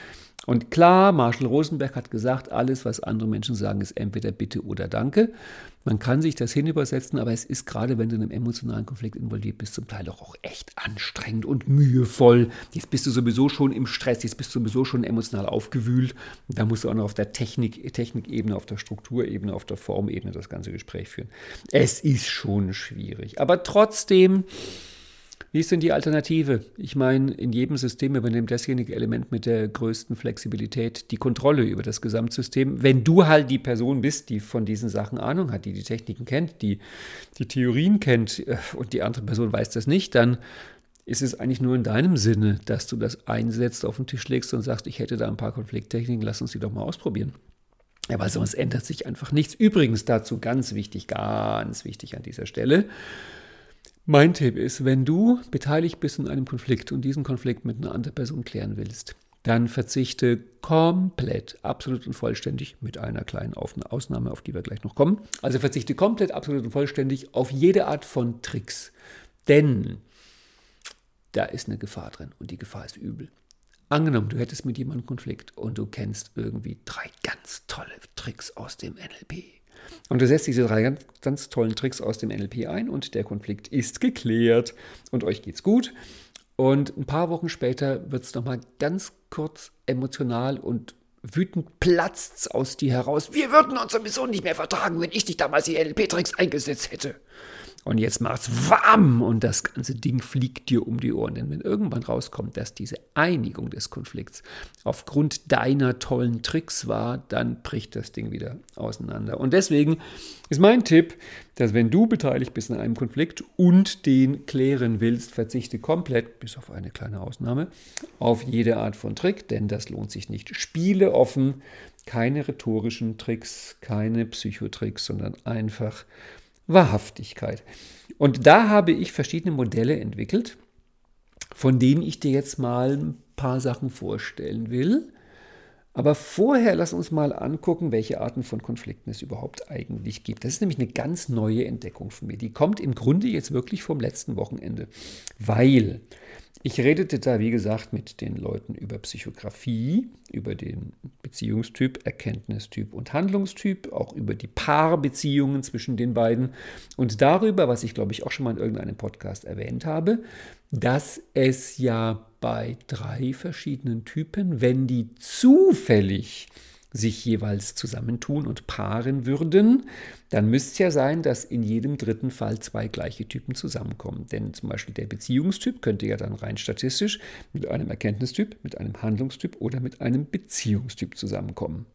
Und klar, Marshall Rosenberg hat gesagt, alles, was andere Menschen sagen, ist entweder Bitte oder Danke. Man kann sich das hinübersetzen, aber es ist gerade, wenn du in einem emotionalen Konflikt involviert bist, zum Teil auch echt anstrengend und mühevoll. Jetzt bist du sowieso schon im Stress, jetzt bist du sowieso schon emotional aufgewühlt. Und da musst du auch noch auf der Technik, Technikebene, auf der Strukturebene, auf der Formebene das ganze Gespräch führen. Es ist schon schwierig, aber trotzdem... Wie ist denn die Alternative? Ich meine, in jedem System übernimmt dasjenige Element mit der größten Flexibilität die Kontrolle über das Gesamtsystem. Wenn du halt die Person bist, die von diesen Sachen Ahnung hat, die die Techniken kennt, die die Theorien kennt und die andere Person weiß das nicht, dann ist es eigentlich nur in deinem Sinne, dass du das einsetzt, auf den Tisch legst und sagst, ich hätte da ein paar Konflikttechniken, lass uns die doch mal ausprobieren. Ja, weil sonst ändert sich einfach nichts. Übrigens dazu ganz wichtig, ganz wichtig an dieser Stelle, mein Tipp ist, wenn du beteiligt bist in einem Konflikt und diesen Konflikt mit einer anderen Person klären willst, dann verzichte komplett, absolut und vollständig, mit einer kleinen Ausnahme, auf die wir gleich noch kommen, also verzichte komplett, absolut und vollständig auf jede Art von Tricks. Denn da ist eine Gefahr drin und die Gefahr ist übel. Angenommen, du hättest mit jemandem Konflikt und du kennst irgendwie drei ganz tolle Tricks aus dem N L P. Und du setzt diese drei ganz, ganz tollen Tricks aus dem N L P ein und der Konflikt ist geklärt und euch geht's gut. Und ein paar Wochen später wird es nochmal ganz kurz emotional und wütend platzt's aus dir heraus. Wir würden uns sowieso nicht mehr vertragen, wenn ich nicht damals die N L P-Tricks eingesetzt hätte. Und jetzt macht's wham und das ganze Ding fliegt dir um die Ohren. Denn wenn irgendwann rauskommt, dass diese Einigung des Konflikts aufgrund deiner tollen Tricks war, dann bricht das Ding wieder auseinander. Und deswegen ist mein Tipp, dass wenn du beteiligt bist in einem Konflikt und den klären willst, verzichte komplett, bis auf eine kleine Ausnahme, auf jede Art von Trick, denn das lohnt sich nicht. Spiele offen, keine rhetorischen Tricks, keine Psychotricks, sondern einfach Wahrhaftigkeit. Und da habe ich verschiedene Modelle entwickelt, von denen ich dir jetzt mal ein paar Sachen vorstellen will. Aber vorher lass uns mal angucken, welche Arten von Konflikten es überhaupt eigentlich gibt. Das ist nämlich eine ganz neue Entdeckung von mir. Die kommt im Grunde jetzt wirklich vom letzten Wochenende, weil ich redete da, wie gesagt, mit den Leuten über Psychografie, über den Beziehungstyp, Erkenntnistyp und Handlungstyp, auch über die Paarbeziehungen zwischen den beiden und darüber, was ich glaube ich auch schon mal in irgendeinem Podcast erwähnt habe, dass es ja bei drei verschiedenen Typen, wenn die zufällig sich jeweils zusammentun und paaren würden, dann müsste es ja sein, dass in jedem dritten Fall zwei gleiche Typen zusammenkommen. Denn zum Beispiel der Beziehungstyp könnte ja dann rein statistisch mit einem Erkenntnistyp, mit einem Handlungstyp oder mit einem Beziehungstyp zusammenkommen.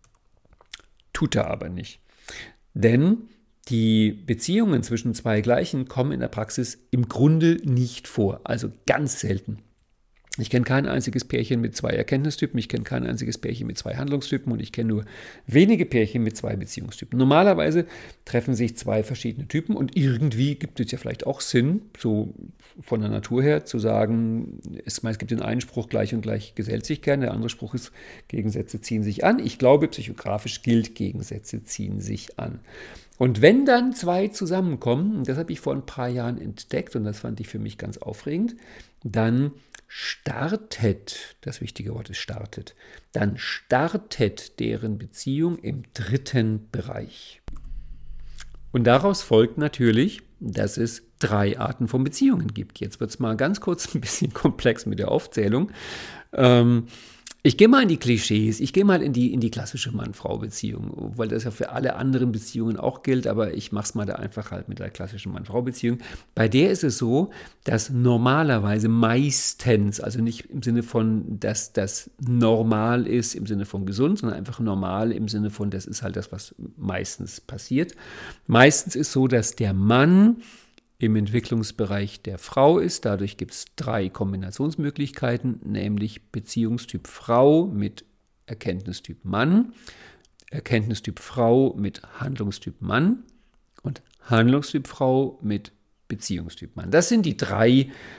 Tut er aber nicht. Denn die Beziehungen zwischen zwei Gleichen kommen in der Praxis im Grunde nicht vor, also ganz selten. Ich kenne kein einziges Pärchen mit zwei Erkenntnistypen, ich kenne kein einziges Pärchen mit zwei Handlungstypen und ich kenne nur wenige Pärchen mit zwei Beziehungstypen. Normalerweise treffen sich zwei verschiedene Typen und irgendwie gibt es ja vielleicht auch Sinn, so von der Natur her zu sagen, es, es gibt den einen Spruch, gleich und gleich gesellt sich gern, der andere Spruch ist, Gegensätze ziehen sich an. Ich glaube, psychografisch gilt, Gegensätze ziehen sich an. Und wenn dann zwei zusammenkommen, und das habe ich vor ein paar Jahren entdeckt und das fand ich für mich ganz aufregend, dann startet, das wichtige Wort ist startet, dann startet deren Beziehung im dritten Bereich. Und daraus folgt natürlich, dass es drei Arten von Beziehungen gibt. Jetzt wird es mal ganz kurz ein bisschen komplex mit der Aufzählung. Ähm, Ich gehe mal in die Klischees, ich gehe mal in die, in die klassische Mann-Frau-Beziehung, weil das ja für alle anderen Beziehungen auch gilt, aber ich mache es mal da einfach halt mit der klassischen Mann-Frau-Beziehung. Bei der ist es so, dass normalerweise meistens, also nicht im Sinne von, dass das normal ist, im Sinne von gesund, sondern einfach normal im Sinne von, das ist halt das, was meistens passiert. Meistens ist so, dass der Mann im Entwicklungsbereich der Frau ist. Dadurch gibt es drei Kombinationsmöglichkeiten, nämlich Beziehungstyp Frau mit Erkenntnistyp Mann, Erkenntnistyp Frau mit Handlungstyp Mann und Handlungstyp Frau mit Beziehungstyp Mann. Das sind die drei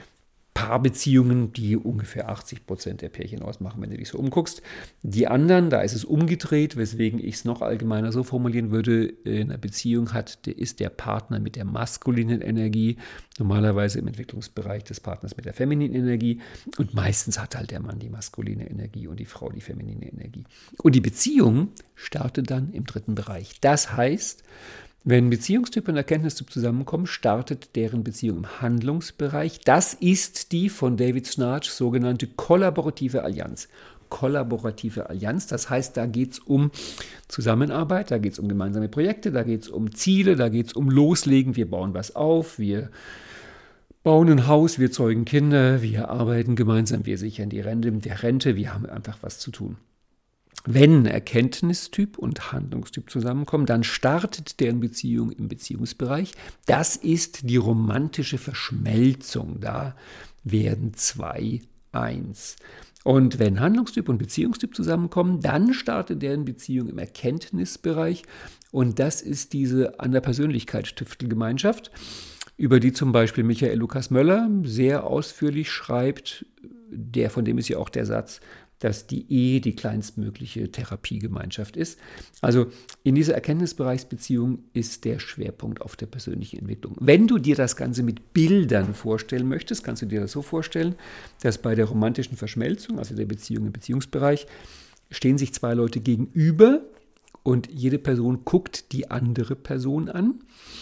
Paarbeziehungen, die ungefähr achtzig Prozent der Pärchen ausmachen, wenn du dich so umguckst. Die anderen, da ist es umgedreht, weswegen ich es noch allgemeiner so formulieren würde, in einer Beziehung hat, ist der Partner mit der maskulinen Energie, normalerweise im Entwicklungsbereich des Partners mit der femininen Energie, und meistens hat halt der Mann die maskuline Energie und die Frau die feminine Energie. Und die Beziehung startet dann im dritten Bereich. Das heißt, wenn Beziehungstyp und Erkenntnistyp zusammenkommen, startet deren Beziehung im Handlungsbereich. Das ist die von David Schnarch sogenannte kollaborative Allianz. Kollaborative Allianz, das heißt, da geht es um Zusammenarbeit, da geht es um gemeinsame Projekte, da geht es um Ziele, da geht es um Loslegen, wir bauen was auf, wir bauen ein Haus, wir zeugen Kinder, wir arbeiten gemeinsam, wir sichern die Rente, der Rente, wir haben einfach was zu tun. Wenn Erkenntnistyp und Handlungstyp zusammenkommen, dann startet deren Beziehung im Beziehungsbereich. Das ist die romantische Verschmelzung. Da werden zwei eins. Und wenn Handlungstyp und Beziehungstyp zusammenkommen, dann startet deren Beziehung im Erkenntnisbereich. Und das ist diese an der Persönlichkeit Tüftelgemeinschaft, über die zum Beispiel Michael Lukas Möller sehr ausführlich schreibt. Der, von dem ist ja auch der Satz, dass die Ehe die kleinstmögliche Therapiegemeinschaft ist. Also in dieser Erkenntnisbereichsbeziehung ist der Schwerpunkt auf der persönlichen Entwicklung. Wenn du dir das Ganze mit Bildern vorstellen möchtest, kannst du dir das so vorstellen, dass bei der romantischen Verschmelzung, also der Beziehung im Beziehungsbereich, stehen sich zwei Leute gegenüber und jede Person guckt die andere Person an.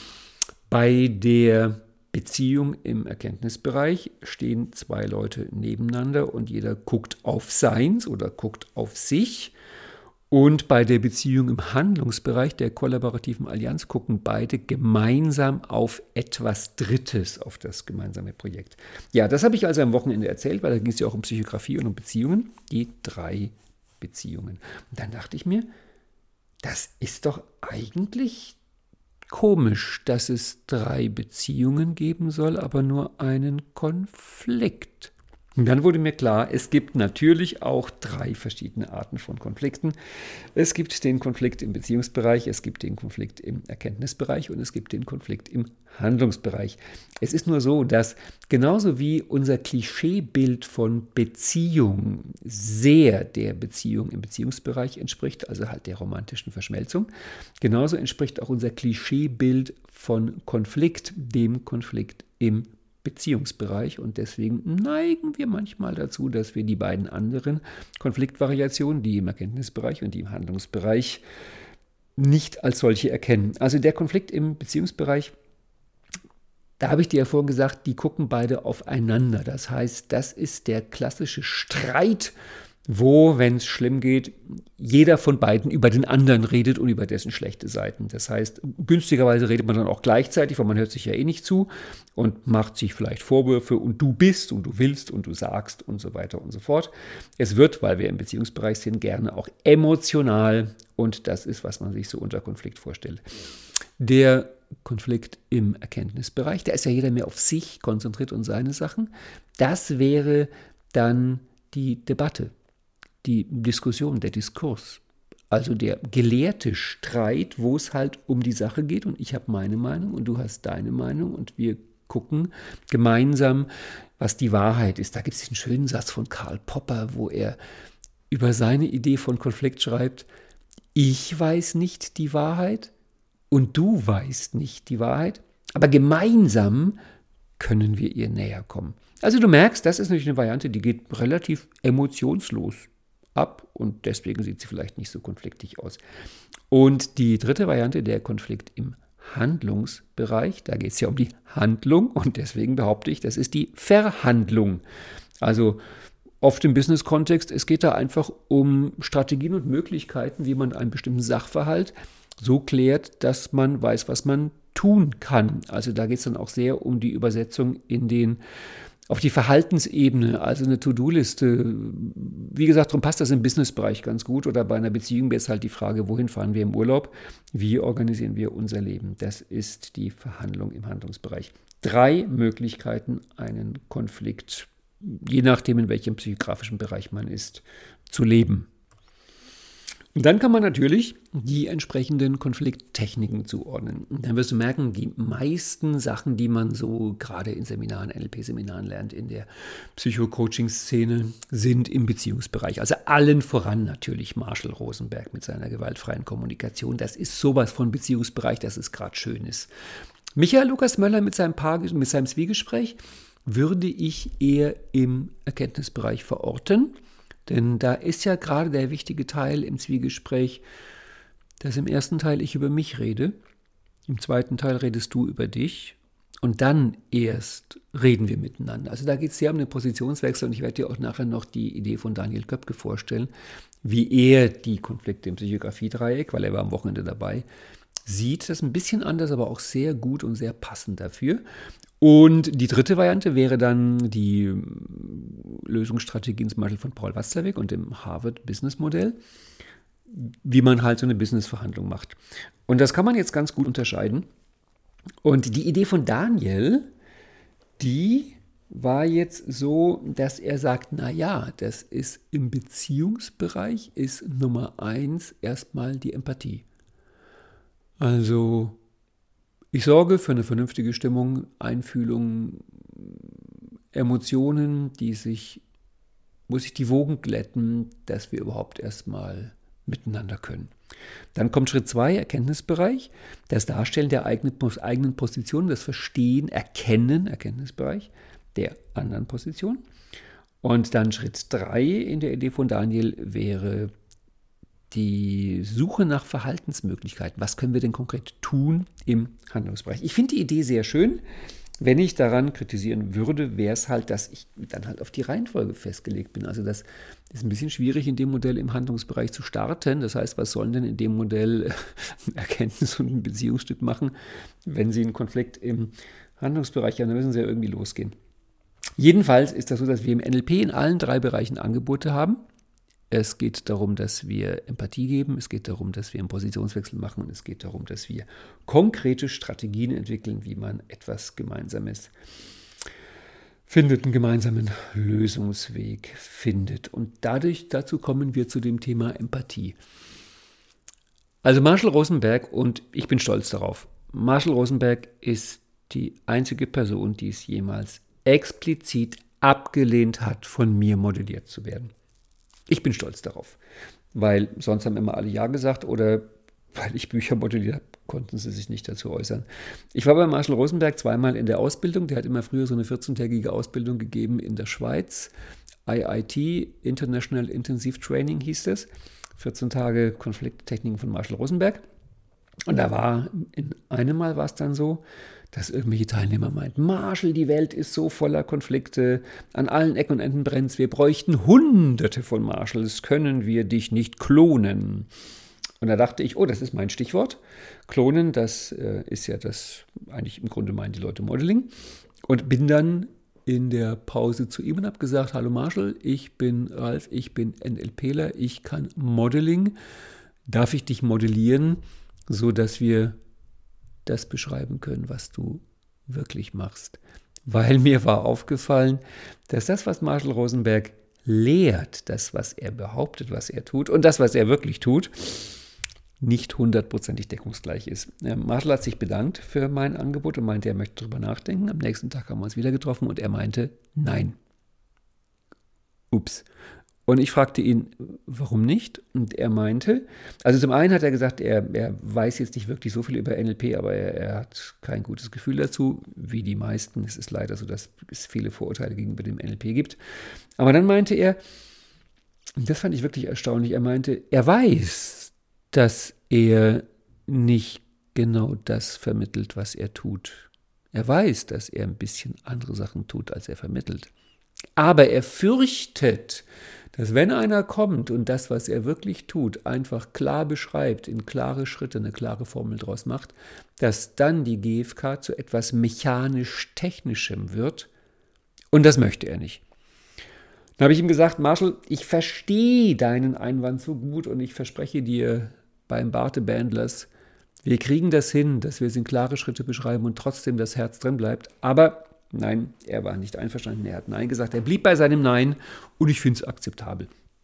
Bei der Beziehung im Erkenntnisbereich stehen zwei Leute nebeneinander und jeder guckt auf seins oder guckt auf sich. Und bei der Beziehung im Handlungsbereich der kollaborativen Allianz gucken beide gemeinsam auf etwas Drittes, auf das gemeinsame Projekt. Ja, das habe ich also am Wochenende erzählt, weil da ging es ja auch um Psychografie und um Beziehungen, die drei Beziehungen. Und dann dachte ich mir, das ist doch eigentlich komisch, dass es drei Beziehungen geben soll, aber nur einen Konflikt. Und dann wurde mir klar, es gibt natürlich auch drei verschiedene Arten von Konflikten. Es gibt den Konflikt im Beziehungsbereich, es gibt den Konflikt im Erkenntnisbereich und es gibt den Konflikt im Handlungsbereich. Es ist nur so, dass genauso wie unser Klischeebild von Beziehung sehr der Beziehung im Beziehungsbereich entspricht, also halt der romantischen Verschmelzung, genauso entspricht auch unser Klischeebild von Konflikt dem Konflikt im Beziehungsbereich, und deswegen neigen wir manchmal dazu, dass wir die beiden anderen Konfliktvariationen, die im Erkenntnisbereich und die im Handlungsbereich, nicht als solche erkennen. Also der Konflikt im Beziehungsbereich, da habe ich dir ja vorhin gesagt, die gucken beide aufeinander. Das heißt, das ist der klassische Streit, wo, wenn es schlimm geht, jeder von beiden über den anderen redet und über dessen schlechte Seiten. Das heißt, günstigerweise redet man dann auch gleichzeitig, weil man hört sich ja eh nicht zu und macht sich vielleicht Vorwürfe und du bist und du willst und du sagst und so weiter und so fort. Es wird, weil wir im Beziehungsbereich sind, gerne auch emotional, und das ist, was man sich so unter Konflikt vorstellt. Der Konflikt im Erkenntnisbereich, da ist ja jeder mehr auf sich konzentriert und seine Sachen. Das wäre dann die Debatte, die Diskussion, der Diskurs, also der gelehrte Streit, wo es halt um die Sache geht und ich habe meine Meinung und du hast deine Meinung und wir gucken gemeinsam, was die Wahrheit ist. Da gibt es einen schönen Satz von Karl Popper, wo er über seine Idee von Konflikt schreibt: Ich weiß nicht die Wahrheit und du weißt nicht die Wahrheit, aber gemeinsam können wir ihr näher kommen. Also du merkst, das ist natürlich eine Variante, die geht relativ emotionslos ab und deswegen sieht sie vielleicht nicht so konfliktig aus. Und die dritte Variante, der Konflikt im Handlungsbereich, da geht es ja um die Handlung und deswegen behaupte ich, das ist die Verhandlung. Also oft im Business-Kontext, es geht da einfach um Strategien und Möglichkeiten, wie man einen bestimmten Sachverhalt so klärt, dass man weiß, was man tun kann. Also da geht es dann auch sehr um die Übersetzung in den auf die Verhaltensebene, also eine To-Do-Liste. Wie gesagt, darum passt das im Businessbereich ganz gut. Oder bei einer Beziehung wäre es halt die Frage, wohin fahren wir im Urlaub? Wie organisieren wir unser Leben? Das ist die Verhandlung im Handlungsbereich. Drei Möglichkeiten, einen Konflikt, je nachdem in welchem psychografischen Bereich man ist, zu leben. Und dann kann man natürlich die entsprechenden Konflikttechniken zuordnen. Und dann wirst du merken, die meisten Sachen, die man so gerade in Seminaren, N L P-Seminaren lernt, in der Psycho-Coaching-Szene, sind im Beziehungsbereich. Also allen voran natürlich Marshall Rosenberg mit seiner gewaltfreien Kommunikation. Das ist sowas von Beziehungsbereich, dass es gerade schön ist. Michael Lukas Möller mit seinem, Paar, mit seinem Zwiegespräch würde ich eher im Erkenntnisbereich verorten. Denn da ist ja gerade der wichtige Teil im Zwiegespräch, dass im ersten Teil ich über mich rede, im zweiten Teil redest du über dich und dann erst reden wir miteinander. Also da geht es sehr um den Positionswechsel und ich werde dir auch nachher noch die Idee von Daniel Köpke vorstellen, wie er die Konflikte im Psychografie-Dreieck, weil er war am Wochenende dabei, sieht. Das ist ein bisschen anders, aber auch sehr gut und sehr passend dafür. Und die dritte Variante wäre dann die Lösungsstrategien zum Beispiel von Paul Watzlawick und dem Harvard-Business-Modell, wie man halt so eine Business-Verhandlung macht. Und das kann man jetzt ganz gut unterscheiden. Und die Idee von Daniel, die war jetzt so, dass er sagt, naja, das ist im Beziehungsbereich ist Nummer eins erstmal die Empathie. Also ich sorge für eine vernünftige Stimmung, Einfühlung, Emotionen, die sich, wo sich die Wogen glätten, dass wir überhaupt erstmal miteinander können. Dann kommt Schritt zwei, Erkenntnisbereich, das Darstellen der eigenen Position, das Verstehen, Erkennen, Erkenntnisbereich der anderen Position. Und dann Schritt drei in der Idee von Daniel wäre die Suche nach Verhaltensmöglichkeiten. Was können wir denn konkret tun im Handlungsbereich? Ich finde die Idee sehr schön. Wenn ich daran kritisieren würde, wäre es halt, dass ich dann halt auf die Reihenfolge festgelegt bin. Also das ist ein bisschen schwierig, in dem Modell im Handlungsbereich zu starten. Das heißt, was sollen denn in dem Modell ein Erkenntnis- und ein Beziehungsstück machen, wenn Sie einen Konflikt im Handlungsbereich haben? Dann müssen Sie ja irgendwie losgehen. Jedenfalls ist das so, dass wir im N L P in allen drei Bereichen Angebote haben. Es geht darum, dass wir Empathie geben, es geht darum, dass wir einen Positionswechsel machen und es geht darum, dass wir konkrete Strategien entwickeln, wie man etwas Gemeinsames findet, einen gemeinsamen Lösungsweg findet. Und dadurch, dazu kommen wir zu dem Thema Empathie. Also Marshall Rosenberg, und ich bin stolz darauf, Marshall Rosenberg ist die einzige Person, die es jemals explizit abgelehnt hat, von mir modelliert zu werden. Ich bin stolz darauf, weil sonst haben immer alle Ja gesagt oder weil ich Bücher modelliert habe, konnten sie sich nicht dazu äußern. Ich war bei Marshall Rosenberg zweimal in der Ausbildung. Der hat immer früher so eine vierzehntägige Ausbildung gegeben in der Schweiz. I I T, International Intensive Training hieß das. vierzehn Tage Konflikttechniken von Marshall Rosenberg. Und da war, in einem Mal war es dann so, dass irgendwelche Teilnehmer meinten, Marshall, die Welt ist so voller Konflikte, an allen Ecken und Enden brennt's, wir bräuchten hunderte von Marshalls, können wir dich nicht klonen? Und da dachte ich, oh, das ist mein Stichwort. Klonen, das äh, ist ja das, eigentlich im Grunde meinen die Leute Modeling. Und bin dann in der Pause zu ihm und habe gesagt, hallo Marshall, ich bin Ralf, ich bin NLPler, ich kann Modeling. Darf ich dich modellieren, so dass wir das beschreiben können, was du wirklich machst? Weil mir war aufgefallen, dass das, was Marshall Rosenberg lehrt, das, was er behauptet, was er tut und das, was er wirklich tut, nicht hundertprozentig deckungsgleich ist. Marshall hat sich bedankt für mein Angebot und meinte, er möchte darüber nachdenken. Am nächsten Tag haben wir uns wieder getroffen und er meinte, nein. Ups. Und ich fragte ihn, warum nicht? Und er meinte, also zum einen hat er gesagt, er, er weiß jetzt nicht wirklich so viel über N L P, aber er, er hat kein gutes Gefühl dazu, wie die meisten. Es ist leider so, dass es viele Vorurteile gegenüber dem N L P gibt. Aber dann meinte er, und das fand ich wirklich erstaunlich, er meinte, er weiß, dass er nicht genau das vermittelt, was er tut. Er weiß, dass er ein bisschen andere Sachen tut, als er vermittelt. Aber er fürchtet, dass wenn einer kommt und das, was er wirklich tut, einfach klar beschreibt, in klare Schritte eine klare Formel draus macht, dass dann die G F K zu etwas mechanisch-technischem wird. Und das möchte er nicht. Dann habe ich ihm gesagt, Marshall, ich verstehe deinen Einwand so gut und ich verspreche dir beim Barte Bandlers, wir kriegen das hin, dass wir es in klare Schritte beschreiben und trotzdem das Herz drin bleibt. Aber nein, er war nicht einverstanden, er hat Nein gesagt. Er blieb bei seinem Nein und ich finde es akzeptabel.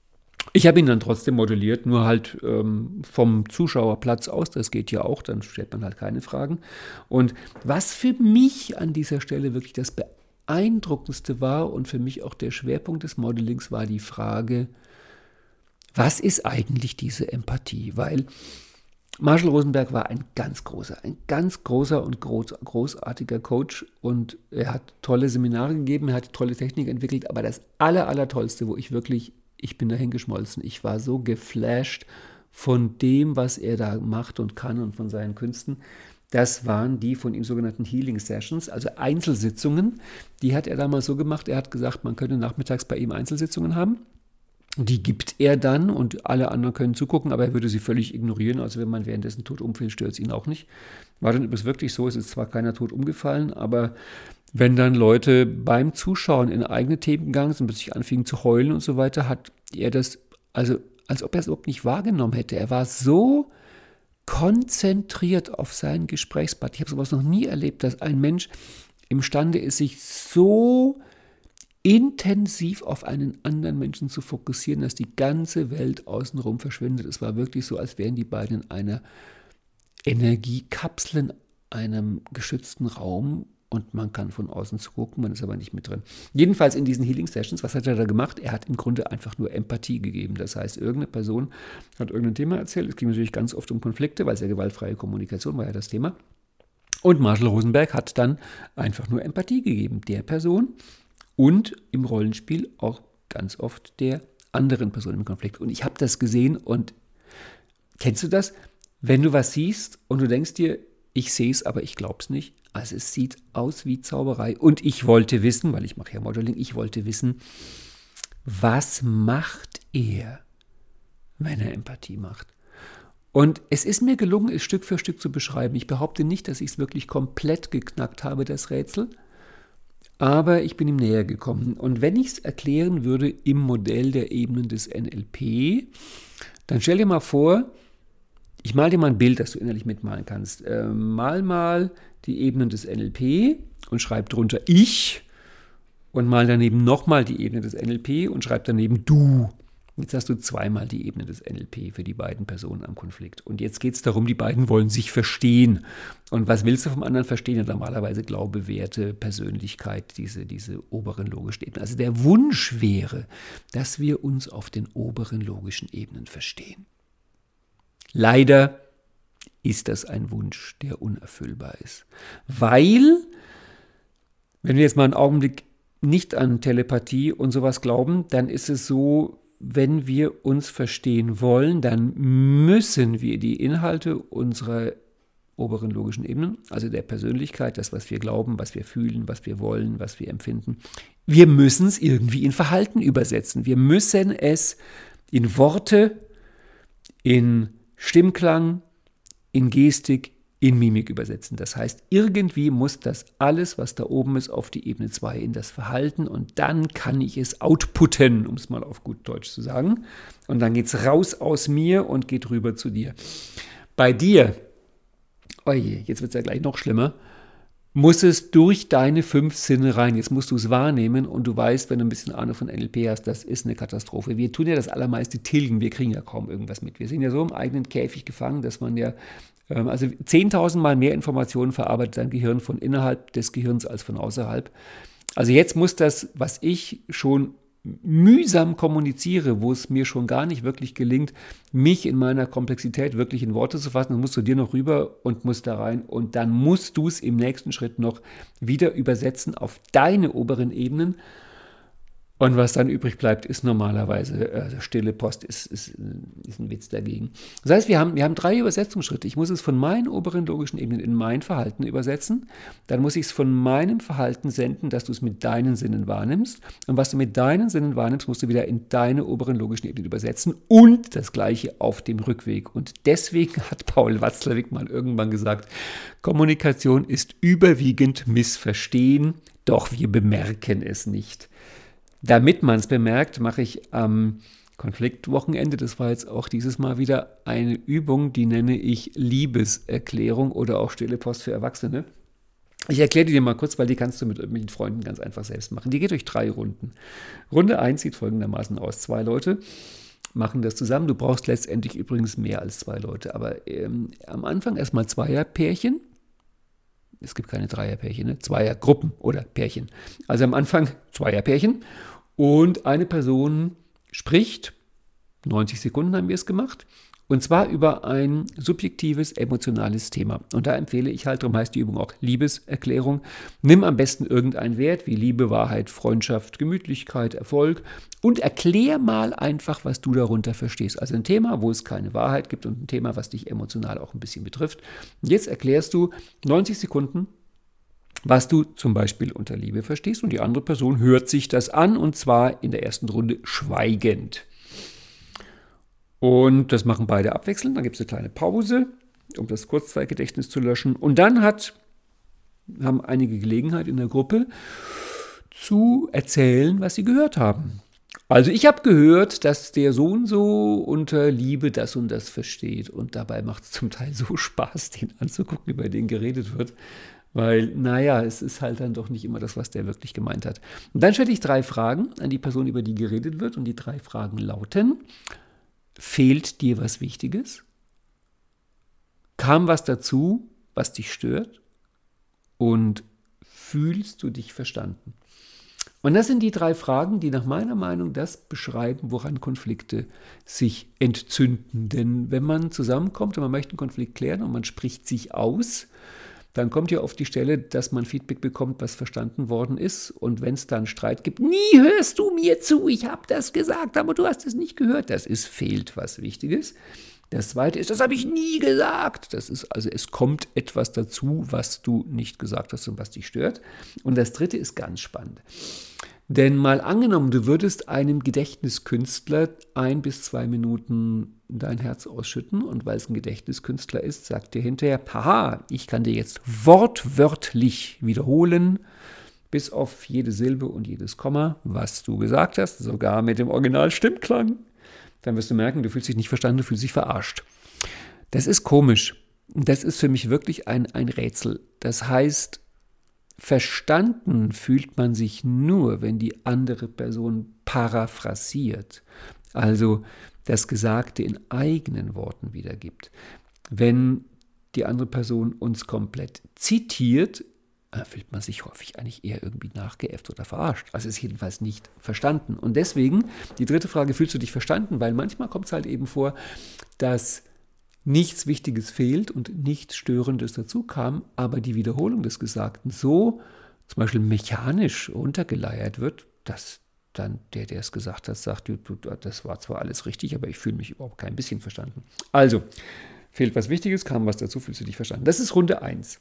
Ich habe ihn dann trotzdem modelliert, nur halt ähm, vom Zuschauerplatz aus, das geht ja auch, dann stellt man halt keine Fragen. Und was für mich an dieser Stelle wirklich das Beeindruckendste war und für mich auch der Schwerpunkt des Modelings war die Frage, was ist eigentlich diese Empathie? Weil Marshall Rosenberg war ein ganz großer, ein ganz großer und groß, großartiger Coach und er hat tolle Seminare gegeben, er hat tolle Technik entwickelt, aber das aller, aller Tollste, wo ich wirklich, ich bin dahin geschmolzen, ich war so geflasht von dem, was er da macht und kann und von seinen Künsten, das waren die von ihm sogenannten Healing Sessions, also Einzelsitzungen, die hat er damals so gemacht, er hat gesagt, man könnte nachmittags bei ihm Einzelsitzungen haben. Die gibt er dann und alle anderen können zugucken, aber er würde sie völlig ignorieren. Also wenn man währenddessen tot umfällt, stört es ihn auch nicht. War dann übrigens wirklich so, es ist zwar keiner tot umgefallen, aber wenn dann Leute beim Zuschauen in eigene Themen gegangen sind, plötzlich anfingen zu heulen und so weiter, hat er das, also als ob er es überhaupt nicht wahrgenommen hätte. Er war so konzentriert auf seinen Gesprächspartner. Ich habe sowas noch nie erlebt, dass ein Mensch imstande ist, sich so intensiv auf einen anderen Menschen zu fokussieren, dass die ganze Welt außenrum verschwindet. Es war wirklich so, als wären die beiden in einer Energiekapsel in einem geschützten Raum und man kann von außen zugucken, man ist aber nicht mit drin. Jedenfalls in diesen Healing Sessions, was hat er da gemacht? Er hat im Grunde einfach nur Empathie gegeben. Das heißt, irgendeine Person hat irgendein Thema erzählt. Es ging natürlich ganz oft um Konflikte, weil es ja gewaltfreie Kommunikation war ja das Thema. Und Marshall Rosenberg hat dann einfach nur Empathie gegeben der Person, und im Rollenspiel auch ganz oft der anderen Person im Konflikt. Und ich habe das gesehen und kennst du das? Wenn du was siehst und du denkst dir, ich sehe es, aber ich glaube es nicht. Also es sieht aus wie Zauberei. Und ich wollte wissen, weil ich mache ja Modeling, ich wollte wissen, was macht er, wenn er Empathie macht? Und es ist mir gelungen, es Stück für Stück zu beschreiben. Ich behaupte nicht, dass ich es wirklich komplett geknackt habe, das Rätsel. Aber ich bin ihm näher gekommen. Und wenn ich es erklären würde im Modell der Ebenen des N L P, dann stell dir mal vor, ich mal dir mal ein Bild, das du innerlich mitmalen kannst. Äh, mal mal die Ebenen des N L P und schreib drunter ich und mal daneben nochmal die Ebene des N L P und schreib daneben du. Jetzt hast du zweimal die Ebene des N L P für die beiden Personen am Konflikt. Und jetzt geht es darum, die beiden wollen sich verstehen. Und was willst du vom anderen verstehen? Ja, normalerweise Glaube, Werte, Persönlichkeit, diese, diese oberen logischen Ebenen. Also der Wunsch wäre, dass wir uns auf den oberen logischen Ebenen verstehen. Leider ist das ein Wunsch, der unerfüllbar ist. Weil, wenn wir jetzt mal einen Augenblick nicht an Telepathie und sowas glauben, dann ist es so, wenn wir uns verstehen wollen, dann müssen wir die Inhalte unserer oberen logischen Ebenen, also der Persönlichkeit, das, was wir glauben, was wir fühlen, was wir wollen, was wir empfinden, wir müssen es irgendwie in Verhalten übersetzen. Wir müssen es in Worte, in Stimmklang, in Gestik, in Mimik übersetzen. Das heißt, irgendwie muss das alles, was da oben ist, auf die Ebene zwei in das Verhalten und dann kann ich es outputten, um es mal auf gut Deutsch zu sagen. Und dann geht es raus aus mir und geht rüber zu dir. Bei dir, oje, jetzt wird es ja gleich noch schlimmer, muss es durch deine fünf Sinne rein. Jetzt musst du es wahrnehmen und du weißt, wenn du ein bisschen Ahnung von N L P hast, das ist eine Katastrophe. Wir tun ja das allermeiste tilgen, wir kriegen ja kaum irgendwas mit. Wir sind ja so im eigenen Käfig gefangen, dass man ja Also zehntausend Mal mehr Informationen verarbeitet dein Gehirn von innerhalb des Gehirns als von außerhalb. Also jetzt muss das, was ich schon mühsam kommuniziere, wo es mir schon gar nicht wirklich gelingt, mich in meiner Komplexität wirklich in Worte zu fassen, dann musst du dir noch rüber und musst da rein und dann musst du es im nächsten Schritt noch wieder übersetzen auf deine oberen Ebenen. Und was dann übrig bleibt, ist normalerweise, also stille Post ist, ist, ist ein Witz dagegen. Das heißt, wir haben, wir haben drei Übersetzungsschritte. Ich muss es von meinen oberen logischen Ebenen in mein Verhalten übersetzen. Dann muss ich es von meinem Verhalten senden, dass du es mit deinen Sinnen wahrnimmst. Und was du mit deinen Sinnen wahrnimmst, musst du wieder in deine oberen logischen Ebenen übersetzen. Und das Gleiche auf dem Rückweg. Und deswegen hat Paul Watzlawick mal irgendwann gesagt, Kommunikation ist überwiegend Missverstehen, doch wir bemerken es nicht. Damit man es bemerkt, mache ich am Konfliktwochenende, das war jetzt auch dieses Mal wieder eine Übung, die nenne ich Liebeserklärung oder auch stille Post für Erwachsene. Ich erkläre die dir mal kurz, weil die kannst du mit irgendwelchen Freunden ganz einfach selbst machen. Die geht durch drei Runden. Runde eins sieht folgendermaßen aus. Zwei Leute machen das zusammen. Du brauchst letztendlich übrigens mehr als zwei Leute. Aber ähm, am Anfang erstmal Zweierpärchen. Es gibt keine Dreierpärchen, ne? Zweiergruppen oder Pärchen. Also am Anfang Zweierpärchen. Und eine Person spricht, neunzig Sekunden haben wir es gemacht, und zwar über ein subjektives, emotionales Thema. Und da empfehle ich halt, darum heißt die Übung auch Liebeserklärung, nimm am besten irgendeinen Wert wie Liebe, Wahrheit, Freundschaft, Gemütlichkeit, Erfolg und erklär mal einfach, was du darunter verstehst. Also ein Thema, wo es keine Wahrheit gibt und ein Thema, was dich emotional auch ein bisschen betrifft. Und jetzt erklärst du neunzig Sekunden, was du zum Beispiel unter Liebe verstehst, und die andere Person hört sich das an, und zwar in der ersten Runde schweigend. Und das machen beide abwechselnd. Dann gibt es eine kleine Pause, um das Kurzzeitgedächtnis zu löschen. Und dann hat, haben einige Gelegenheit in der Gruppe zu erzählen, was sie gehört haben. Also ich habe gehört, dass der so und so unter Liebe das und das versteht. Und dabei macht es zum Teil so Spaß, den anzugucken, über den geredet wird. Weil, naja, es ist halt dann doch nicht immer das, was der wirklich gemeint hat. Und dann stelle ich drei Fragen an die Person, über die geredet wird. Und die drei Fragen lauten: Fehlt dir was Wichtiges? Kam was dazu, was dich stört? Und fühlst du dich verstanden? Und das sind die drei Fragen, die nach meiner Meinung das beschreiben, woran Konflikte sich entzünden. Denn wenn man zusammenkommt und man möchte einen Konflikt klären und man spricht sich aus, dann kommt ja auf die Stelle, dass man Feedback bekommt, was verstanden worden ist. Und wenn es dann Streit gibt, nie hörst du mir zu, ich habe das gesagt, aber du hast es nicht gehört. Das ist, fehlt was Wichtiges. Das zweite ist, das habe ich nie gesagt. Das ist also, es kommt etwas dazu, was du nicht gesagt hast und was dich stört. Und das dritte ist ganz spannend. Denn mal angenommen, du würdest einem Gedächtniskünstler ein bis zwei Minuten dein Herz ausschütten, und weil es ein Gedächtniskünstler ist, sagt dir hinterher: Haha, ich kann dir jetzt wortwörtlich wiederholen, bis auf jede Silbe und jedes Komma, was du gesagt hast, sogar mit dem Original-Stimmklang. Dann wirst du merken, du fühlst dich nicht verstanden, du fühlst dich verarscht. Das ist komisch. Das ist für mich wirklich ein, ein Rätsel. Das heißt, verstanden fühlt man sich nur, wenn die andere Person paraphrasiert, also das Gesagte in eigenen Worten wiedergibt. Wenn die andere Person uns komplett zitiert, fühlt man sich häufig eigentlich eher irgendwie nachgeäfft oder verarscht. Also ist jedenfalls nicht verstanden. Und deswegen, die dritte Frage: Fühlst du dich verstanden? Weil manchmal kommt es halt eben vor, dass nichts Wichtiges fehlt und nichts Störendes dazu kam, aber die Wiederholung des Gesagten so zum Beispiel mechanisch untergeleiert wird, dass dann der, der es gesagt hat, sagt, du, du, das war zwar alles richtig, aber ich fühle mich überhaupt kein bisschen verstanden. Also, fehlt was Wichtiges, kam was dazu, fühlst du dich verstanden. Das ist Runde eins.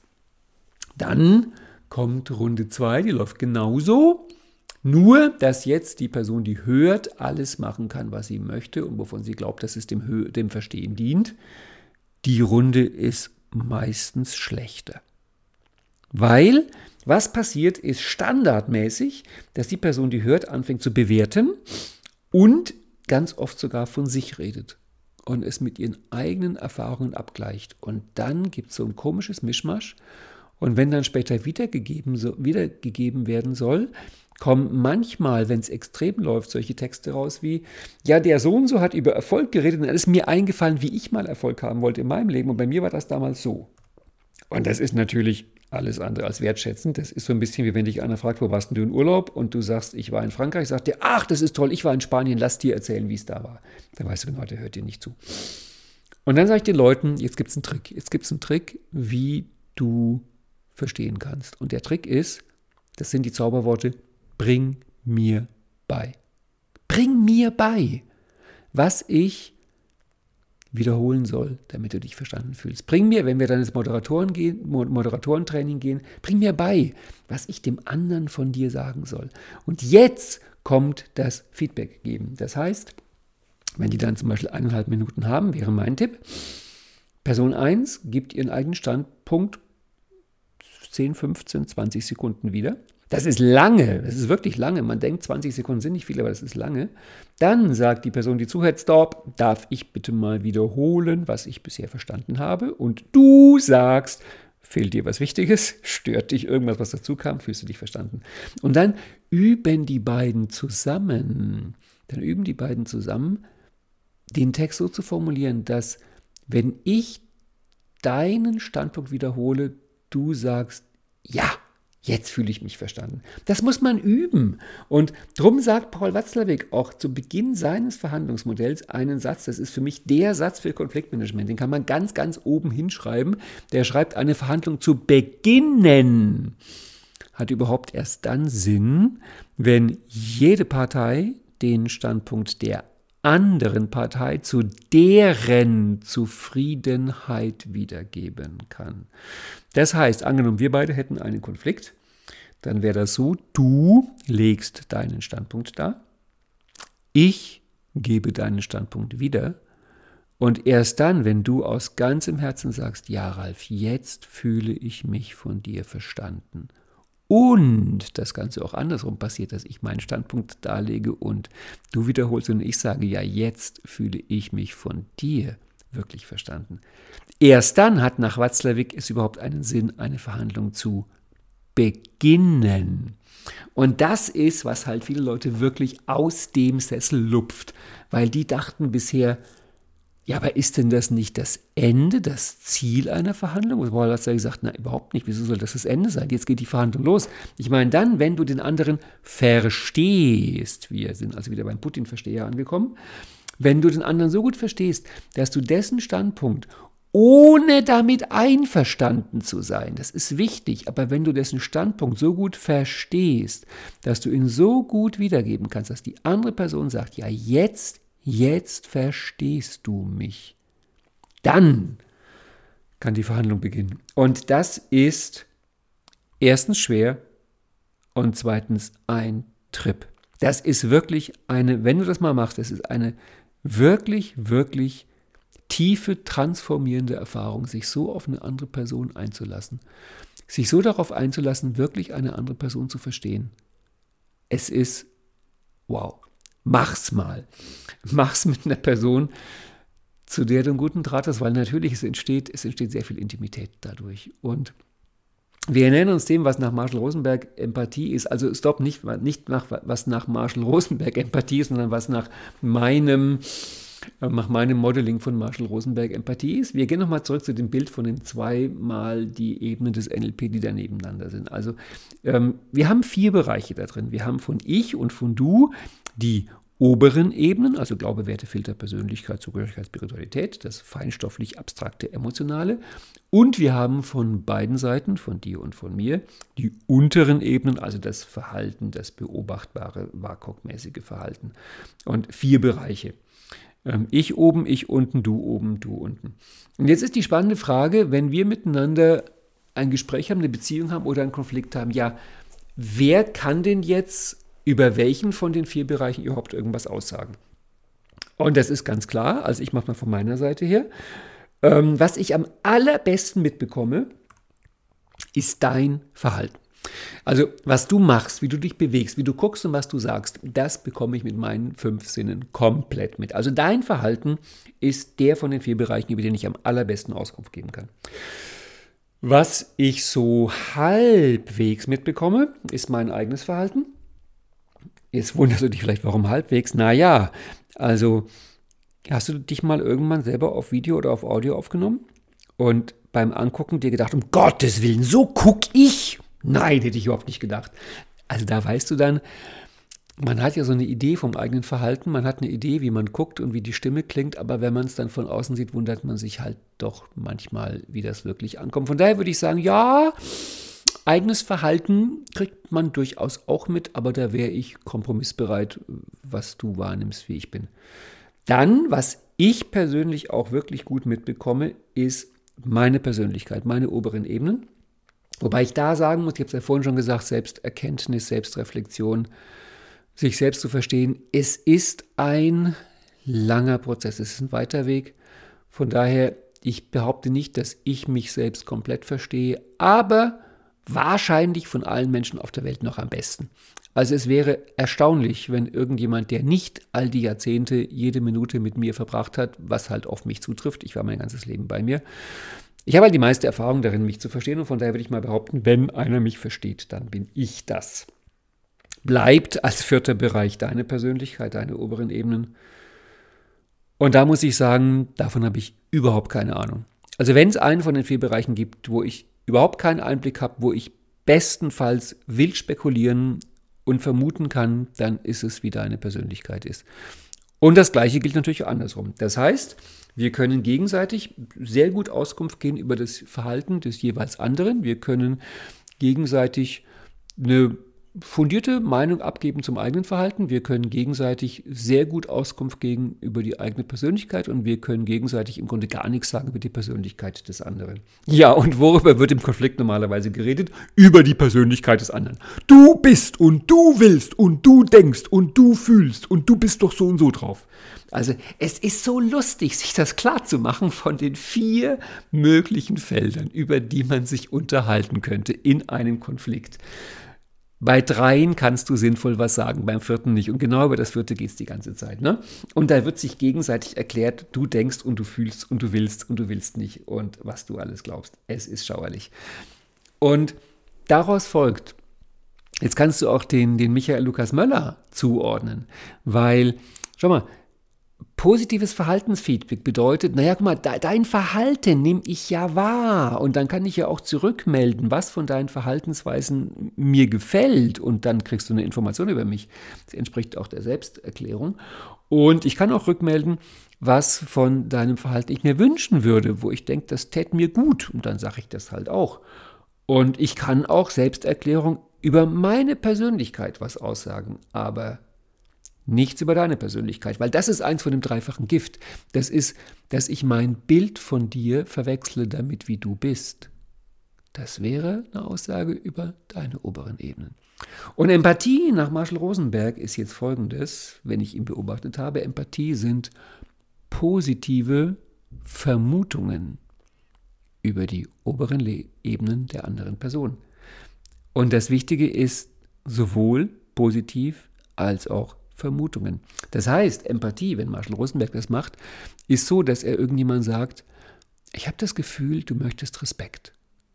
Dann kommt Runde zwei, die läuft genauso, nur dass jetzt die Person, die hört, alles machen kann, was sie möchte und wovon sie glaubt, dass es dem, Hö- dem Verstehen dient. Die Runde ist meistens schlechter. Weil, was passiert, ist standardmäßig, dass die Person, die hört, anfängt zu bewerten und ganz oft sogar von sich redet und es mit ihren eigenen Erfahrungen abgleicht. Und dann gibt es so ein komisches Mischmasch. Und wenn dann später wiedergegeben, so, wiedergegeben werden soll, kommen manchmal, wenn es extrem läuft, solche Texte raus wie: Ja, der so und so hat über Erfolg geredet und dann ist mir eingefallen, wie ich mal Erfolg haben wollte in meinem Leben, und bei mir war das damals so. Und das ist natürlich alles andere als wertschätzend. Das ist so ein bisschen wie wenn dich einer fragt: Wo warst denn du in Urlaub? Und du sagst: Ich war in Frankreich. Sagt der: Ach, das ist toll, ich war in Spanien, lass dir erzählen, wie es da war. Dann weißt du genau, der hört dir nicht zu. Und dann sage ich den Leuten: Jetzt gibt es einen Trick. Jetzt gibt es einen Trick, wie du verstehen kannst. Und der Trick ist, das sind die Zauberworte: Bring mir bei. Bring mir bei, was ich wiederholen soll, damit du dich verstanden fühlst. Bring mir, wenn wir dann ins Moderatoren gehen, Moderatorentraining gehen, bring mir bei, was ich dem anderen von dir sagen soll. Und jetzt kommt das Feedback geben. Das heißt, wenn die dann zum Beispiel eineinhalb Minuten haben, wäre mein Tipp: Person eins gibt ihren eigenen Standpunkt zehn, fünfzehn, zwanzig Sekunden wieder. Das ist lange, das ist wirklich lange. Man denkt, zwanzig Sekunden sind nicht viel, aber das ist lange. Dann sagt die Person, die zuhört: Stopp, darf ich bitte mal wiederholen, was ich bisher verstanden habe? Und du sagst: Fehlt dir was Wichtiges? Stört dich irgendwas, was dazu kam? Fühlst du dich verstanden? Und dann üben die beiden zusammen. Dann üben die beiden zusammen, den Text so zu formulieren, dass wenn ich deinen Standpunkt wiederhole, du sagst, ja, jetzt fühle ich mich verstanden. Das muss man üben. Und drum sagt Paul Watzlawick auch zu Beginn seines Verhandlungsmodells einen Satz, das ist für mich der Satz für Konfliktmanagement, den kann man ganz, ganz oben hinschreiben. Der schreibt, eine Verhandlung zu beginnen hat überhaupt erst dann Sinn, wenn jede Partei den Standpunkt der anderen Partei zu deren Zufriedenheit wiedergeben kann. Das heißt, angenommen, wir beide hätten einen Konflikt, dann wäre das so, du legst deinen Standpunkt dar, ich gebe deinen Standpunkt wieder und erst dann, wenn du aus ganzem Herzen sagst, ja Ralf, jetzt fühle ich mich von dir verstanden, und das Ganze auch andersrum passiert, dass ich meinen Standpunkt darlege und du wiederholst und ich sage, ja, jetzt fühle ich mich von dir wirklich verstanden. Erst dann hat nach Watzlawick es überhaupt einen Sinn, eine Verhandlung zu beginnen. Und das ist, was halt viele Leute wirklich aus dem Sessel lupft, weil die dachten bisher, ja, aber ist denn das nicht das Ende, das Ziel einer Verhandlung? Und Paul hat ja gesagt, na, überhaupt nicht. Wieso soll das das Ende sein? Jetzt geht die Verhandlung los. Ich meine, dann, wenn du den anderen verstehst, wir sind also wieder beim Putin-Versteher angekommen, wenn du den anderen so gut verstehst, dass du dessen Standpunkt, ohne damit einverstanden zu sein, das ist wichtig, aber wenn du dessen Standpunkt so gut verstehst, dass du ihn so gut wiedergeben kannst, dass die andere Person sagt, ja, jetzt Jetzt verstehst du mich. Dann kann die Verhandlung beginnen. Und das ist erstens schwer und zweitens ein Trip. Das ist wirklich eine, wenn du das mal machst, das ist eine wirklich, wirklich tiefe, transformierende Erfahrung, sich so auf eine andere Person einzulassen. Sich so darauf einzulassen, wirklich eine andere Person zu verstehen. Es ist wow. Mach's mal. Mach's mit einer Person, zu der du einen guten Draht hast, weil natürlich es entsteht, es entsteht sehr viel Intimität dadurch. Und wir erinnern uns dem, was nach Marshall Rosenberg Empathie ist. Also stopp, nicht, nicht nach, was nach Marshall Rosenberg Empathie ist, sondern was nach meinem, nach meinem Modeling von Marshall Rosenberg Empathie ist. Wir gehen nochmal zurück zu dem Bild von den zweimal die Ebenen des N L P, die da nebeneinander sind. Also ähm, wir haben vier Bereiche da drin. Wir haben von Ich und von Du die oberen Ebenen, also Glaube, Werte, Filter, Persönlichkeit, Zugehörigkeit, Spiritualität, das feinstofflich abstrakte, emotionale. Und wir haben von beiden Seiten, von dir und von mir, die unteren Ebenen, also das Verhalten, das beobachtbare, WAKOK-mäßige Verhalten. Und vier Bereiche. Ich oben, ich unten, du oben, du unten. Und jetzt ist die spannende Frage, wenn wir miteinander ein Gespräch haben, eine Beziehung haben oder einen Konflikt haben, ja, wer kann denn jetzt über welchen von den vier Bereichen überhaupt irgendwas aussagen? Und das ist ganz klar, also ich mache mal von meiner Seite her. Ähm, was ich am allerbesten mitbekomme, ist dein Verhalten. Also was du machst, wie du dich bewegst, wie du guckst und was du sagst, das bekomme ich mit meinen fünf Sinnen komplett mit. Also dein Verhalten ist der von den vier Bereichen, über den ich am allerbesten Auskunft geben kann. Was ich so halbwegs mitbekomme, ist mein eigenes Verhalten. Jetzt wunderst du dich vielleicht, warum halbwegs? Naja, also hast du dich mal irgendwann selber auf Video oder auf Audio aufgenommen und beim Angucken dir gedacht, um Gottes Willen, so guck ich? Nein, hätte ich überhaupt nicht gedacht. Also da weißt du dann, man hat ja so eine Idee vom eigenen Verhalten, man hat eine Idee, wie man guckt und wie die Stimme klingt, aber wenn man es dann von außen sieht, wundert man sich halt doch manchmal, wie das wirklich ankommt. Von daher würde ich sagen, ja, eigenes Verhalten kriegt man durchaus auch mit, aber da wäre ich kompromissbereit, was du wahrnimmst, wie ich bin. Dann, was ich persönlich auch wirklich gut mitbekomme, ist meine Persönlichkeit, meine oberen Ebenen. Wobei ich da sagen muss, ich habe es ja vorhin schon gesagt, Selbsterkenntnis, Selbstreflexion, sich selbst zu verstehen, es ist ein langer Prozess, es ist ein weiter Weg. Von daher, ich behaupte nicht, dass ich mich selbst komplett verstehe, aber wahrscheinlich von allen Menschen auf der Welt noch am besten. Also es wäre erstaunlich, wenn irgendjemand, der nicht all die Jahrzehnte, jede Minute mit mir verbracht hat, was halt auf mich zutrifft, ich war mein ganzes Leben bei mir, ich habe halt die meiste Erfahrung darin, mich zu verstehen und von daher würde ich mal behaupten, wenn einer mich versteht, dann bin ich das. Bleibt als vierter Bereich deine Persönlichkeit, deine oberen Ebenen. Und da muss ich sagen, davon habe ich überhaupt keine Ahnung. Also wenn es einen von den vier Bereichen gibt, wo ich überhaupt keinen Einblick habe, wo ich bestenfalls wild spekulieren und vermuten kann, dann ist es, wie deine Persönlichkeit ist. Und das Gleiche gilt natürlich andersrum. Das heißt, wir können gegenseitig sehr gut Auskunft geben über das Verhalten des jeweils anderen. Wir können gegenseitig eine fundierte Meinung abgeben zum eigenen Verhalten. Wir können gegenseitig sehr gut Auskunft geben über die eigene Persönlichkeit und wir können gegenseitig im Grunde gar nichts sagen über die Persönlichkeit des anderen. Ja, und worüber wird im Konflikt normalerweise geredet? Über die Persönlichkeit des anderen. Du bist und du willst und du denkst und du fühlst und du bist doch so und so drauf. Also es ist so lustig, sich das klar zu machen von den vier möglichen Feldern, über die man sich unterhalten könnte in einem Konflikt. Bei dreien kannst du sinnvoll was sagen, beim vierten nicht. Und genau über das vierte geht es die ganze Zeit. Ne? Und da wird sich gegenseitig erklärt, du denkst und du fühlst und du willst und du willst nicht und was du alles glaubst. Es ist schauerlich. Und daraus folgt, jetzt kannst du auch den, den Michael Lukas Möller zuordnen, weil, schau mal, positives Verhaltensfeedback bedeutet, naja, guck mal, dein Verhalten nehme ich ja wahr und dann kann ich ja auch zurückmelden, was von deinen Verhaltensweisen mir gefällt und dann kriegst du eine Information über mich. Das entspricht auch der Selbsterklärung. Und ich kann auch rückmelden, was von deinem Verhalten ich mir wünschen würde, wo ich denke, das täte mir gut und dann sage ich das halt auch. Und ich kann auch Selbsterklärung über meine Persönlichkeit was aussagen, aber nichts über deine Persönlichkeit, weil das ist eins von dem dreifachen Gift. Das ist, dass ich mein Bild von dir verwechsle damit, wie du bist. Das wäre eine Aussage über deine oberen Ebenen. Und Empathie nach Marshall Rosenberg ist jetzt folgendes, wenn ich ihn beobachtet habe. Empathie sind positive Vermutungen über die oberen Le- Ebenen der anderen Person. Und das Wichtige ist sowohl positiv als auch Vermutungen. Das heißt, Empathie, wenn Marshall Rosenberg das macht, ist so, dass er irgendjemand sagt, ich habe das Gefühl, du möchtest Respekt.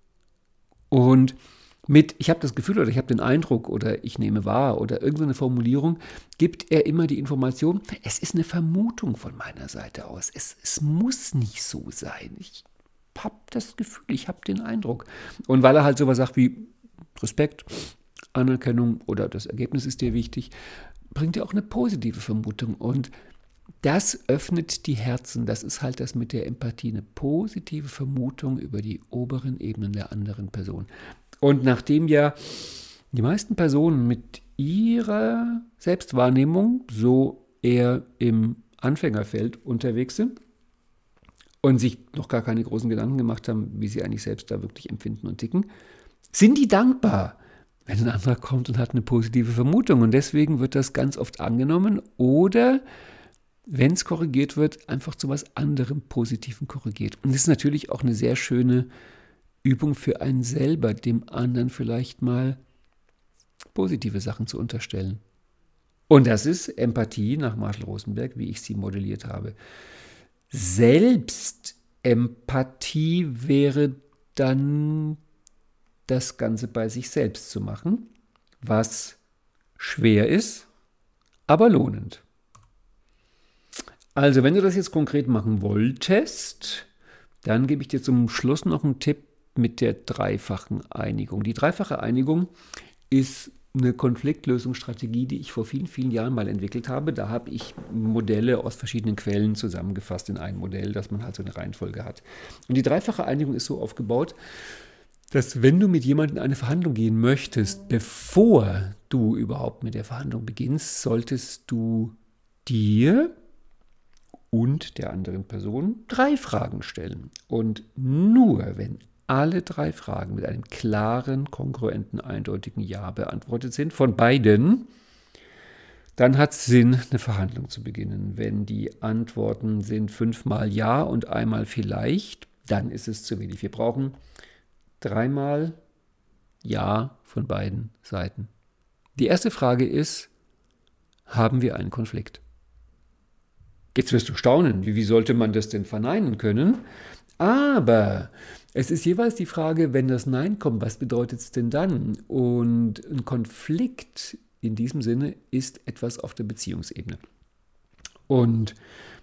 Und mit ich habe das Gefühl oder ich habe den Eindruck oder ich nehme wahr oder irgendeine Formulierung, gibt er immer die Information, es ist eine Vermutung von meiner Seite aus. Es, es muss nicht so sein. Ich habe das Gefühl, ich habe den Eindruck. Und weil er halt sowas sagt wie Respekt, Anerkennung oder das Ergebnis ist dir wichtig, bringt ja auch eine positive Vermutung und das öffnet die Herzen. Das ist halt das mit der Empathie, eine positive Vermutung über die oberen Ebenen der anderen Person. Und nachdem ja die meisten Personen mit ihrer Selbstwahrnehmung so eher im Anfängerfeld unterwegs sind und sich noch gar keine großen Gedanken gemacht haben, wie sie eigentlich selbst da wirklich empfinden und ticken, sind die dankbar, wenn ein anderer kommt und hat eine positive Vermutung. Und deswegen wird das ganz oft angenommen oder, wenn es korrigiert wird, einfach zu was anderem Positiven korrigiert. Und das ist natürlich auch eine sehr schöne Übung für einen selber, dem anderen vielleicht mal positive Sachen zu unterstellen. Und das ist Empathie nach Marshall Rosenberg, wie ich sie modelliert habe. Selbstempathie wäre dann das Ganze bei sich selbst zu machen, was schwer ist, aber lohnend. Also, wenn du das jetzt konkret machen wolltest, dann gebe ich dir zum Schluss noch einen Tipp mit der dreifachen Einigung. Die dreifache Einigung ist eine Konfliktlösungsstrategie, die ich vor vielen, vielen Jahren mal entwickelt habe. Da habe ich Modelle aus verschiedenen Quellen zusammengefasst in ein Modell, dass man halt so eine Reihenfolge hat. Und die dreifache Einigung ist so aufgebaut, dass wenn du mit jemandem in eine Verhandlung gehen möchtest, bevor du überhaupt mit der Verhandlung beginnst, solltest du dir und der anderen Person drei Fragen stellen. Und nur wenn alle drei Fragen mit einem klaren, kongruenten, eindeutigen Ja beantwortet sind, von beiden, dann hat es Sinn, eine Verhandlung zu beginnen. Wenn die Antworten sind fünfmal Ja und einmal vielleicht, dann ist es zu wenig. Wir brauchen dreimal Ja von beiden Seiten. Die erste Frage ist, haben wir einen Konflikt? Jetzt wirst du staunen, wie, wie sollte man das denn verneinen können? Aber es ist jeweils die Frage, wenn das Nein kommt, was bedeutet es denn dann? Und ein Konflikt in diesem Sinne ist etwas auf der Beziehungsebene. Und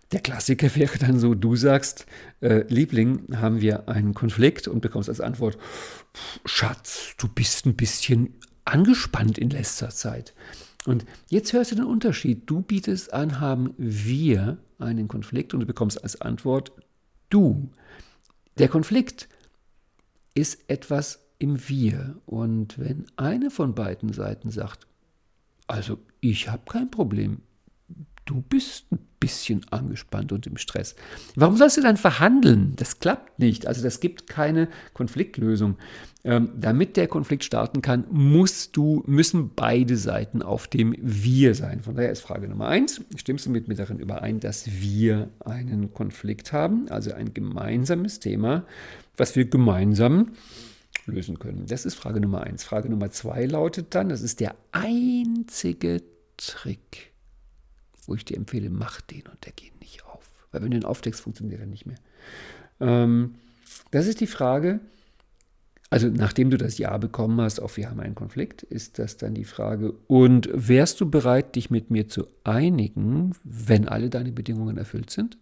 Der Klassiker wäre dann so, du sagst, äh, Liebling, haben wir einen Konflikt und bekommst als Antwort, Schatz, du bist ein bisschen angespannt in letzter Zeit. Und jetzt hörst du den Unterschied. Du bietest an, haben wir einen Konflikt und du bekommst als Antwort du. Der Konflikt ist etwas im Wir. Und wenn eine von beiden Seiten sagt, also ich habe kein Problem, du bist ein bisschen angespannt und im Stress. Warum sollst du dann verhandeln? Das klappt nicht. Also das gibt keine Konfliktlösung. Ähm, damit der Konflikt starten kann, musst du, müssen beide Seiten auf dem Wir sein. Von daher ist Frage Nummer eins, stimmst du mit mir darin überein, dass wir einen Konflikt haben, also ein gemeinsames Thema, was wir gemeinsam lösen können. Das ist Frage Nummer eins. Frage Nummer zwei lautet dann, das ist der einzige Trick, wo ich dir empfehle, mach den und der geht nicht auf. Weil wenn du den aufdeckst, funktioniert er nicht mehr. Ähm, das ist die Frage, also nachdem du das Ja bekommen hast, auf wir haben einen Konflikt, ist das dann die Frage, und wärst du bereit, dich mit mir zu einigen, wenn alle deine Bedingungen erfüllt sind?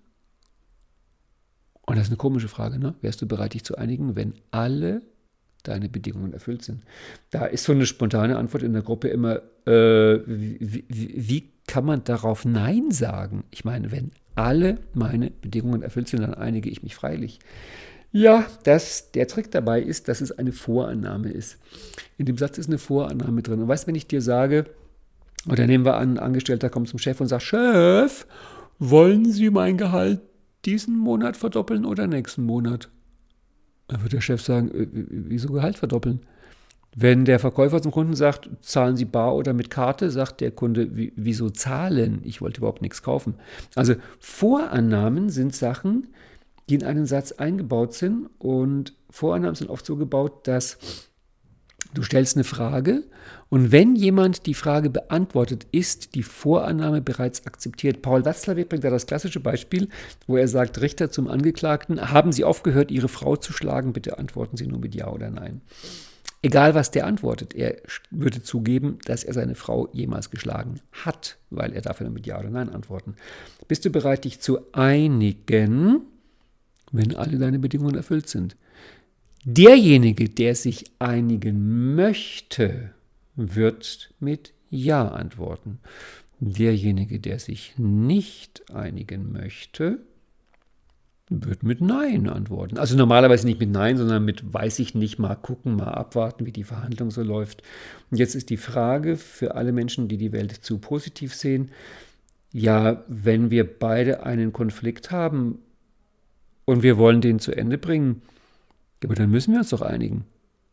Und das ist eine komische Frage, ne? Wärst du bereit, dich zu einigen, wenn alle deine Bedingungen erfüllt sind? Da ist so eine spontane Antwort in der Gruppe immer, äh, wie, wie, wie kann man darauf Nein sagen? Ich meine, wenn alle meine Bedingungen erfüllt sind, dann einige ich mich freilich. Ja, das, der Trick dabei ist, dass es eine Vorannahme ist. In dem Satz ist eine Vorannahme drin. Und weißt du, wenn ich dir sage, oder nehmen wir an, ein Angestellter kommt zum Chef und sagt, Chef, wollen Sie mein Gehalt diesen Monat verdoppeln oder nächsten Monat? Dann wird der Chef sagen, wieso Gehalt verdoppeln? Wenn der Verkäufer zum Kunden sagt, zahlen Sie bar oder mit Karte, sagt der Kunde, wieso zahlen? Ich wollte überhaupt nichts kaufen. Also Vorannahmen sind Sachen, die in einen Satz eingebaut sind, und Vorannahmen sind oft so gebaut, dass du stellst eine Frage und wenn jemand die Frage beantwortet, ist die Vorannahme bereits akzeptiert. Paul Watzlawick bringt da das klassische Beispiel, wo er sagt, Richter zum Angeklagten, haben Sie aufgehört, Ihre Frau zu schlagen? Bitte antworten Sie nur mit Ja oder Nein. Egal, was der antwortet, er würde zugeben, dass er seine Frau jemals geschlagen hat, weil er darf nur mit Ja oder Nein antworten. Bist du bereit, dich zu einigen, wenn alle deine Bedingungen erfüllt sind? Derjenige, der sich einigen möchte, wird mit Ja antworten. Derjenige, der sich nicht einigen möchte, wird mit Nein antworten. Also normalerweise nicht mit Nein, sondern mit weiß ich nicht, mal gucken, mal abwarten, wie die Verhandlung so läuft. Und jetzt ist die Frage für alle Menschen, die die Welt zu positiv sehen, ja, wenn wir beide einen Konflikt haben und wir wollen den zu Ende bringen, aber dann müssen wir uns doch einigen.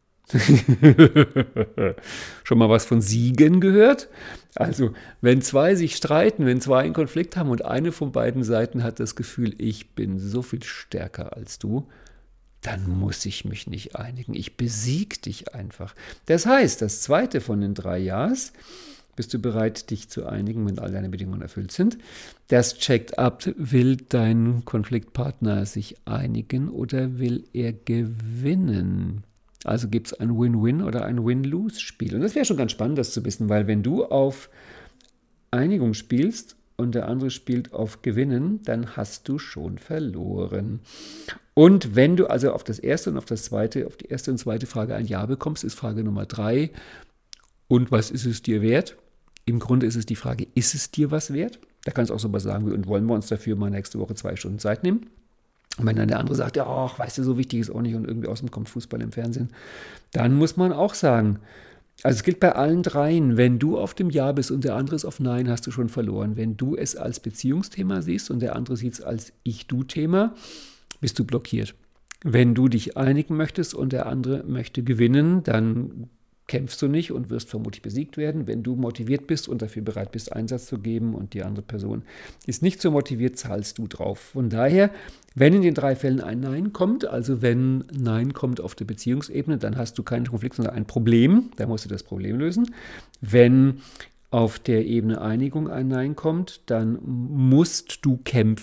Schon mal was von Siegen gehört? Also, wenn zwei sich streiten, wenn zwei einen Konflikt haben und eine von beiden Seiten hat das Gefühl, ich bin so viel stärker als du, dann muss ich mich nicht einigen. Ich besiege dich einfach. Das heißt, das zweite von den drei Ja's, bist du bereit, dich zu einigen, wenn all deine Bedingungen erfüllt sind? Das checkt ab, will dein Konfliktpartner sich einigen oder will er gewinnen? Also gibt es ein Win-Win oder ein Win-Lose-Spiel. Und das wäre schon ganz spannend, das zu wissen, weil wenn du auf Einigung spielst und der andere spielt auf Gewinnen, dann hast du schon verloren. Und wenn du also auf das erste und auf das zweite, auf die erste und zweite Frage ein Ja bekommst, ist Frage Nummer drei. Und was ist es dir wert? Im Grunde ist es die Frage, ist es dir was wert? Da kannst du auch so was sagen wie, und wollen wir uns dafür mal nächste Woche zwei Stunden Zeit nehmen? Und wenn dann der andere sagt, ja, ach, weißt du, so wichtig ist auch nicht und irgendwie außerdem kommt Fußball im Fernsehen, dann muss man auch sagen, also es gilt bei allen dreien, wenn du auf dem Ja bist und der andere ist auf Nein, hast du schon verloren. Wenn du es als Beziehungsthema siehst und der andere sieht es als Ich-Du-Thema, bist du blockiert. Wenn du dich einigen möchtest und der andere möchte gewinnen, dann kämpfst du nicht und wirst vermutlich besiegt werden. Wenn du motiviert bist und dafür bereit bist, Einsatz zu geben und die andere Person ist nicht so motiviert, zahlst du drauf. Von daher, wenn in den drei Fällen ein Nein kommt, also wenn Nein kommt auf der Beziehungsebene, dann hast du keinen Konflikt, sondern ein Problem. Da musst du das Problem lösen. Wenn auf der Ebene Einigung ein Nein kommt, dann musst du kämpfen.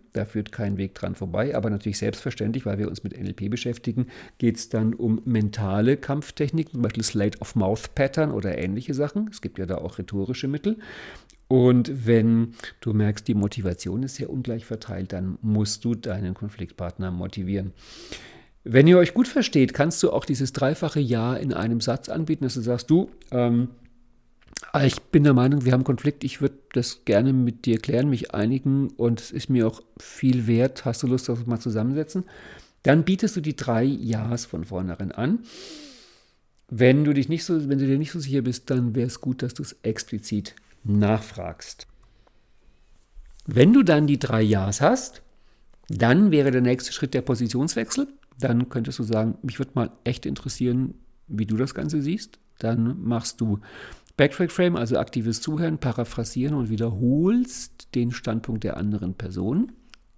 Da führt kein Weg dran vorbei, aber natürlich selbstverständlich, weil wir uns mit N L P beschäftigen, geht es dann um mentale Kampftechniken, zum Beispiel Slate-of-Mouth-Pattern oder ähnliche Sachen. Es gibt ja da auch rhetorische Mittel. Und wenn du merkst, die Motivation ist sehr ungleich verteilt, dann musst du deinen Konfliktpartner motivieren. Wenn ihr euch gut versteht, kannst du auch dieses dreifache Ja in einem Satz anbieten, dass du sagst, du, ähm, ich bin der Meinung, wir haben einen Konflikt, ich würde das gerne mit dir klären, mich einigen und es ist mir auch viel wert, hast du Lust, dass wir mal zusammensetzen? Dann bietest du die drei Ja's von vornherein an. Wenn du dich nicht so, wenn du dir nicht so sicher bist, dann wäre es gut, dass du es explizit nachfragst. Wenn du dann die drei Ja's hast, dann wäre der nächste Schritt der Positionswechsel. Dann könntest du sagen, mich würde mal echt interessieren, wie du das Ganze siehst. Dann machst du Backtrack Frame, also aktives Zuhören, paraphrasieren und wiederholst den Standpunkt der anderen Person.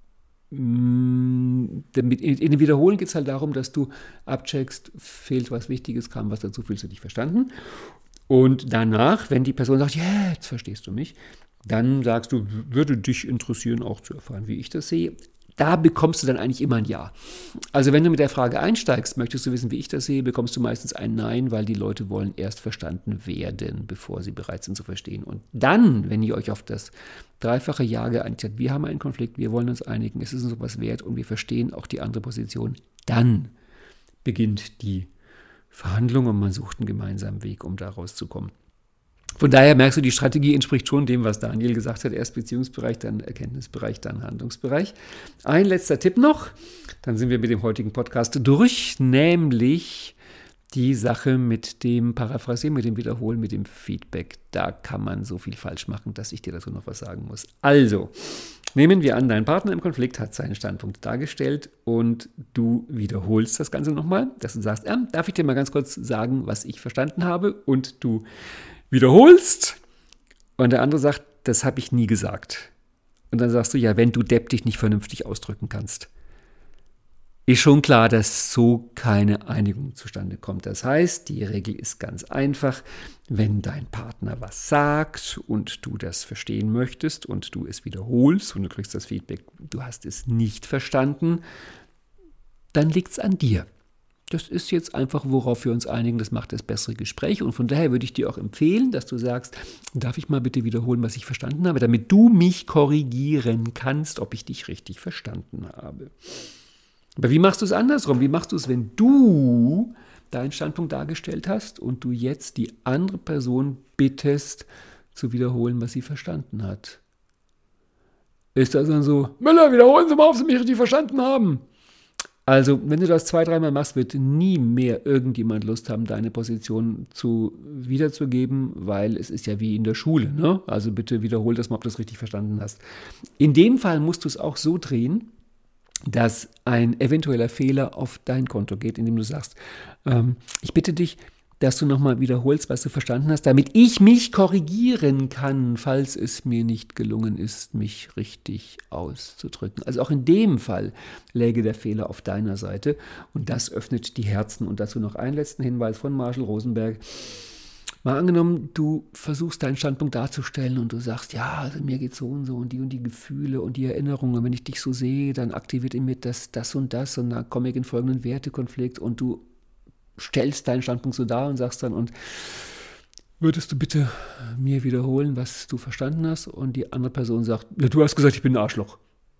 In dem Wiederholen geht es halt darum, dass du abcheckst, fehlt was Wichtiges, kam was dazu, fühlst du dich verstanden. Und danach, wenn die Person sagt, ja, yeah, jetzt verstehst du mich, dann sagst du, würde dich interessieren, auch zu erfahren, wie ich das sehe. Da bekommst du dann eigentlich immer ein Ja. Also wenn du mit der Frage einsteigst, möchtest du wissen, wie ich das sehe, bekommst du meistens ein Nein, weil die Leute wollen erst verstanden werden, bevor sie bereit sind zu verstehen. Und dann, wenn ihr euch auf das dreifache Ja geeinigt habt, wir haben einen Konflikt, wir wollen uns einigen, es ist uns was wert und wir verstehen auch die andere Position, dann beginnt die Verhandlung und man sucht einen gemeinsamen Weg, um da rauszukommen. Von daher merkst du, die Strategie entspricht schon dem, was Daniel gesagt hat. Erst Beziehungsbereich, dann Erkenntnisbereich, dann Handlungsbereich. Ein letzter Tipp noch, dann sind wir mit dem heutigen Podcast durch, nämlich die Sache mit dem Paraphrasieren, mit dem Wiederholen, mit dem Feedback. Da kann man so viel falsch machen, dass ich dir dazu noch was sagen muss. Also, nehmen wir an, dein Partner im Konflikt hat seinen Standpunkt dargestellt und du wiederholst das Ganze nochmal, dass du sagst, äh, darf ich dir mal ganz kurz sagen, was ich verstanden habe? Und du wiederholst und der andere sagt, das habe ich nie gesagt. Und dann sagst du, ja, wenn du Depp dich nicht vernünftig ausdrücken kannst. Ist schon klar, dass so keine Einigung zustande kommt. Das heißt, die Regel ist ganz einfach, wenn dein Partner was sagt und du das verstehen möchtest und du es wiederholst und du kriegst das Feedback, du hast es nicht verstanden, dann liegt es an dir. Das ist jetzt einfach, worauf wir uns einigen, das macht das bessere Gespräch. Und von daher würde ich dir auch empfehlen, dass du sagst, darf ich mal bitte wiederholen, was ich verstanden habe, damit du mich korrigieren kannst, ob ich dich richtig verstanden habe. Aber wie machst du es andersrum? Wie machst du es, wenn du deinen Standpunkt dargestellt hast und du jetzt die andere Person bittest, zu wiederholen, was sie verstanden hat? Ist das dann so, Müller, wiederholen Sie mal, ob Sie mich richtig verstanden haben? Also, wenn du das zwei, dreimal machst, wird nie mehr irgendjemand Lust haben, deine Position zu wiederzugeben, weil es ist ja wie in der Schule, ne? Also bitte wiederhol das mal, ob du das richtig verstanden hast. In dem Fall musst du es auch so drehen, dass ein eventueller Fehler auf dein Konto geht, indem du sagst, ähm, ich bitte dich, dass du nochmal wiederholst, was du verstanden hast, damit ich mich korrigieren kann, falls es mir nicht gelungen ist, mich richtig auszudrücken. Also auch in dem Fall läge der Fehler auf deiner Seite und das öffnet die Herzen. Und dazu noch einen letzten Hinweis von Marshall Rosenberg. Mal angenommen, du versuchst deinen Standpunkt darzustellen und du sagst, ja, also mir geht so und so und die und die Gefühle und die Erinnerungen, wenn ich dich so sehe, dann aktiviert in mir das, das und das und dann komme ich in folgenden Wertekonflikt und du stellst deinen Standpunkt so dar und sagst dann, und würdest du bitte mir wiederholen, was du verstanden hast? Und die andere Person sagt, ja, du hast gesagt, ich bin ein Arschloch.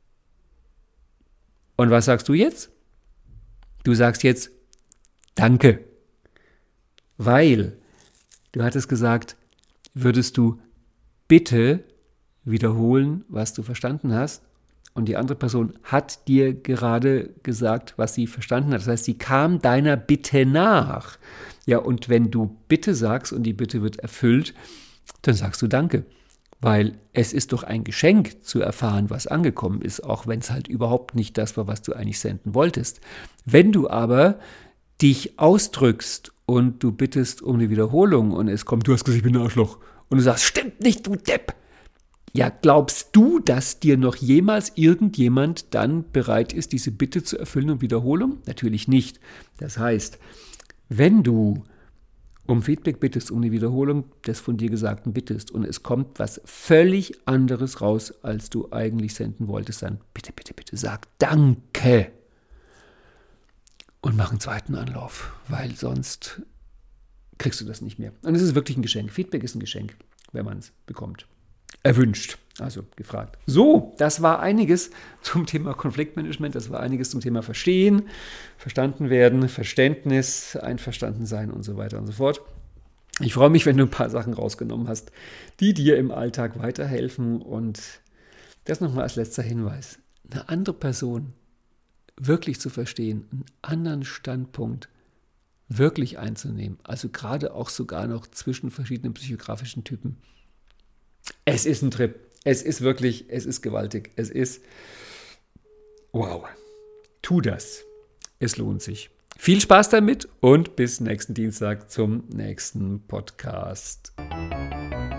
Und was sagst du jetzt? Du sagst jetzt, danke. Weil du hattest gesagt, würdest du bitte wiederholen, was du verstanden hast? Und die andere Person hat dir gerade gesagt, was sie verstanden hat. Das heißt, sie kam deiner Bitte nach. Ja, und wenn du Bitte sagst und die Bitte wird erfüllt, dann sagst du Danke. Weil es ist doch ein Geschenk zu erfahren, was angekommen ist, auch wenn es halt überhaupt nicht das war, was du eigentlich senden wolltest. Wenn du aber dich ausdrückst und du bittest um eine Wiederholung und es kommt, du hast gesagt, ich bin ein Arschloch. Und du sagst, stimmt nicht, du Depp. Ja, glaubst du, dass dir noch jemals irgendjemand dann bereit ist, diese Bitte zu erfüllen und Wiederholung? Natürlich nicht. Das heißt, wenn du um Feedback bittest, um eine Wiederholung des von dir Gesagten bittest und es kommt was völlig anderes raus, als du eigentlich senden wolltest, dann bitte, bitte, bitte sag Danke und mach einen zweiten Anlauf, weil sonst kriegst du das nicht mehr. Und es ist wirklich ein Geschenk. Feedback ist ein Geschenk, wenn man es bekommt. Erwünscht, also gefragt. So, das war einiges zum Thema Konfliktmanagement, das war einiges zum Thema Verstehen, verstanden werden, Verständnis, einverstanden sein und so weiter und so fort. Ich freue mich, wenn du ein paar Sachen rausgenommen hast, die dir im Alltag weiterhelfen. Und das nochmal als letzter Hinweis. Eine andere Person wirklich zu verstehen, einen anderen Standpunkt wirklich einzunehmen, also gerade auch sogar noch zwischen verschiedenen psychografischen Typen. Es ist ein Trip. Es ist wirklich, es ist gewaltig. Es ist, wow. Tu das. Es lohnt sich. Viel Spaß damit und bis nächsten Dienstag zum nächsten Podcast.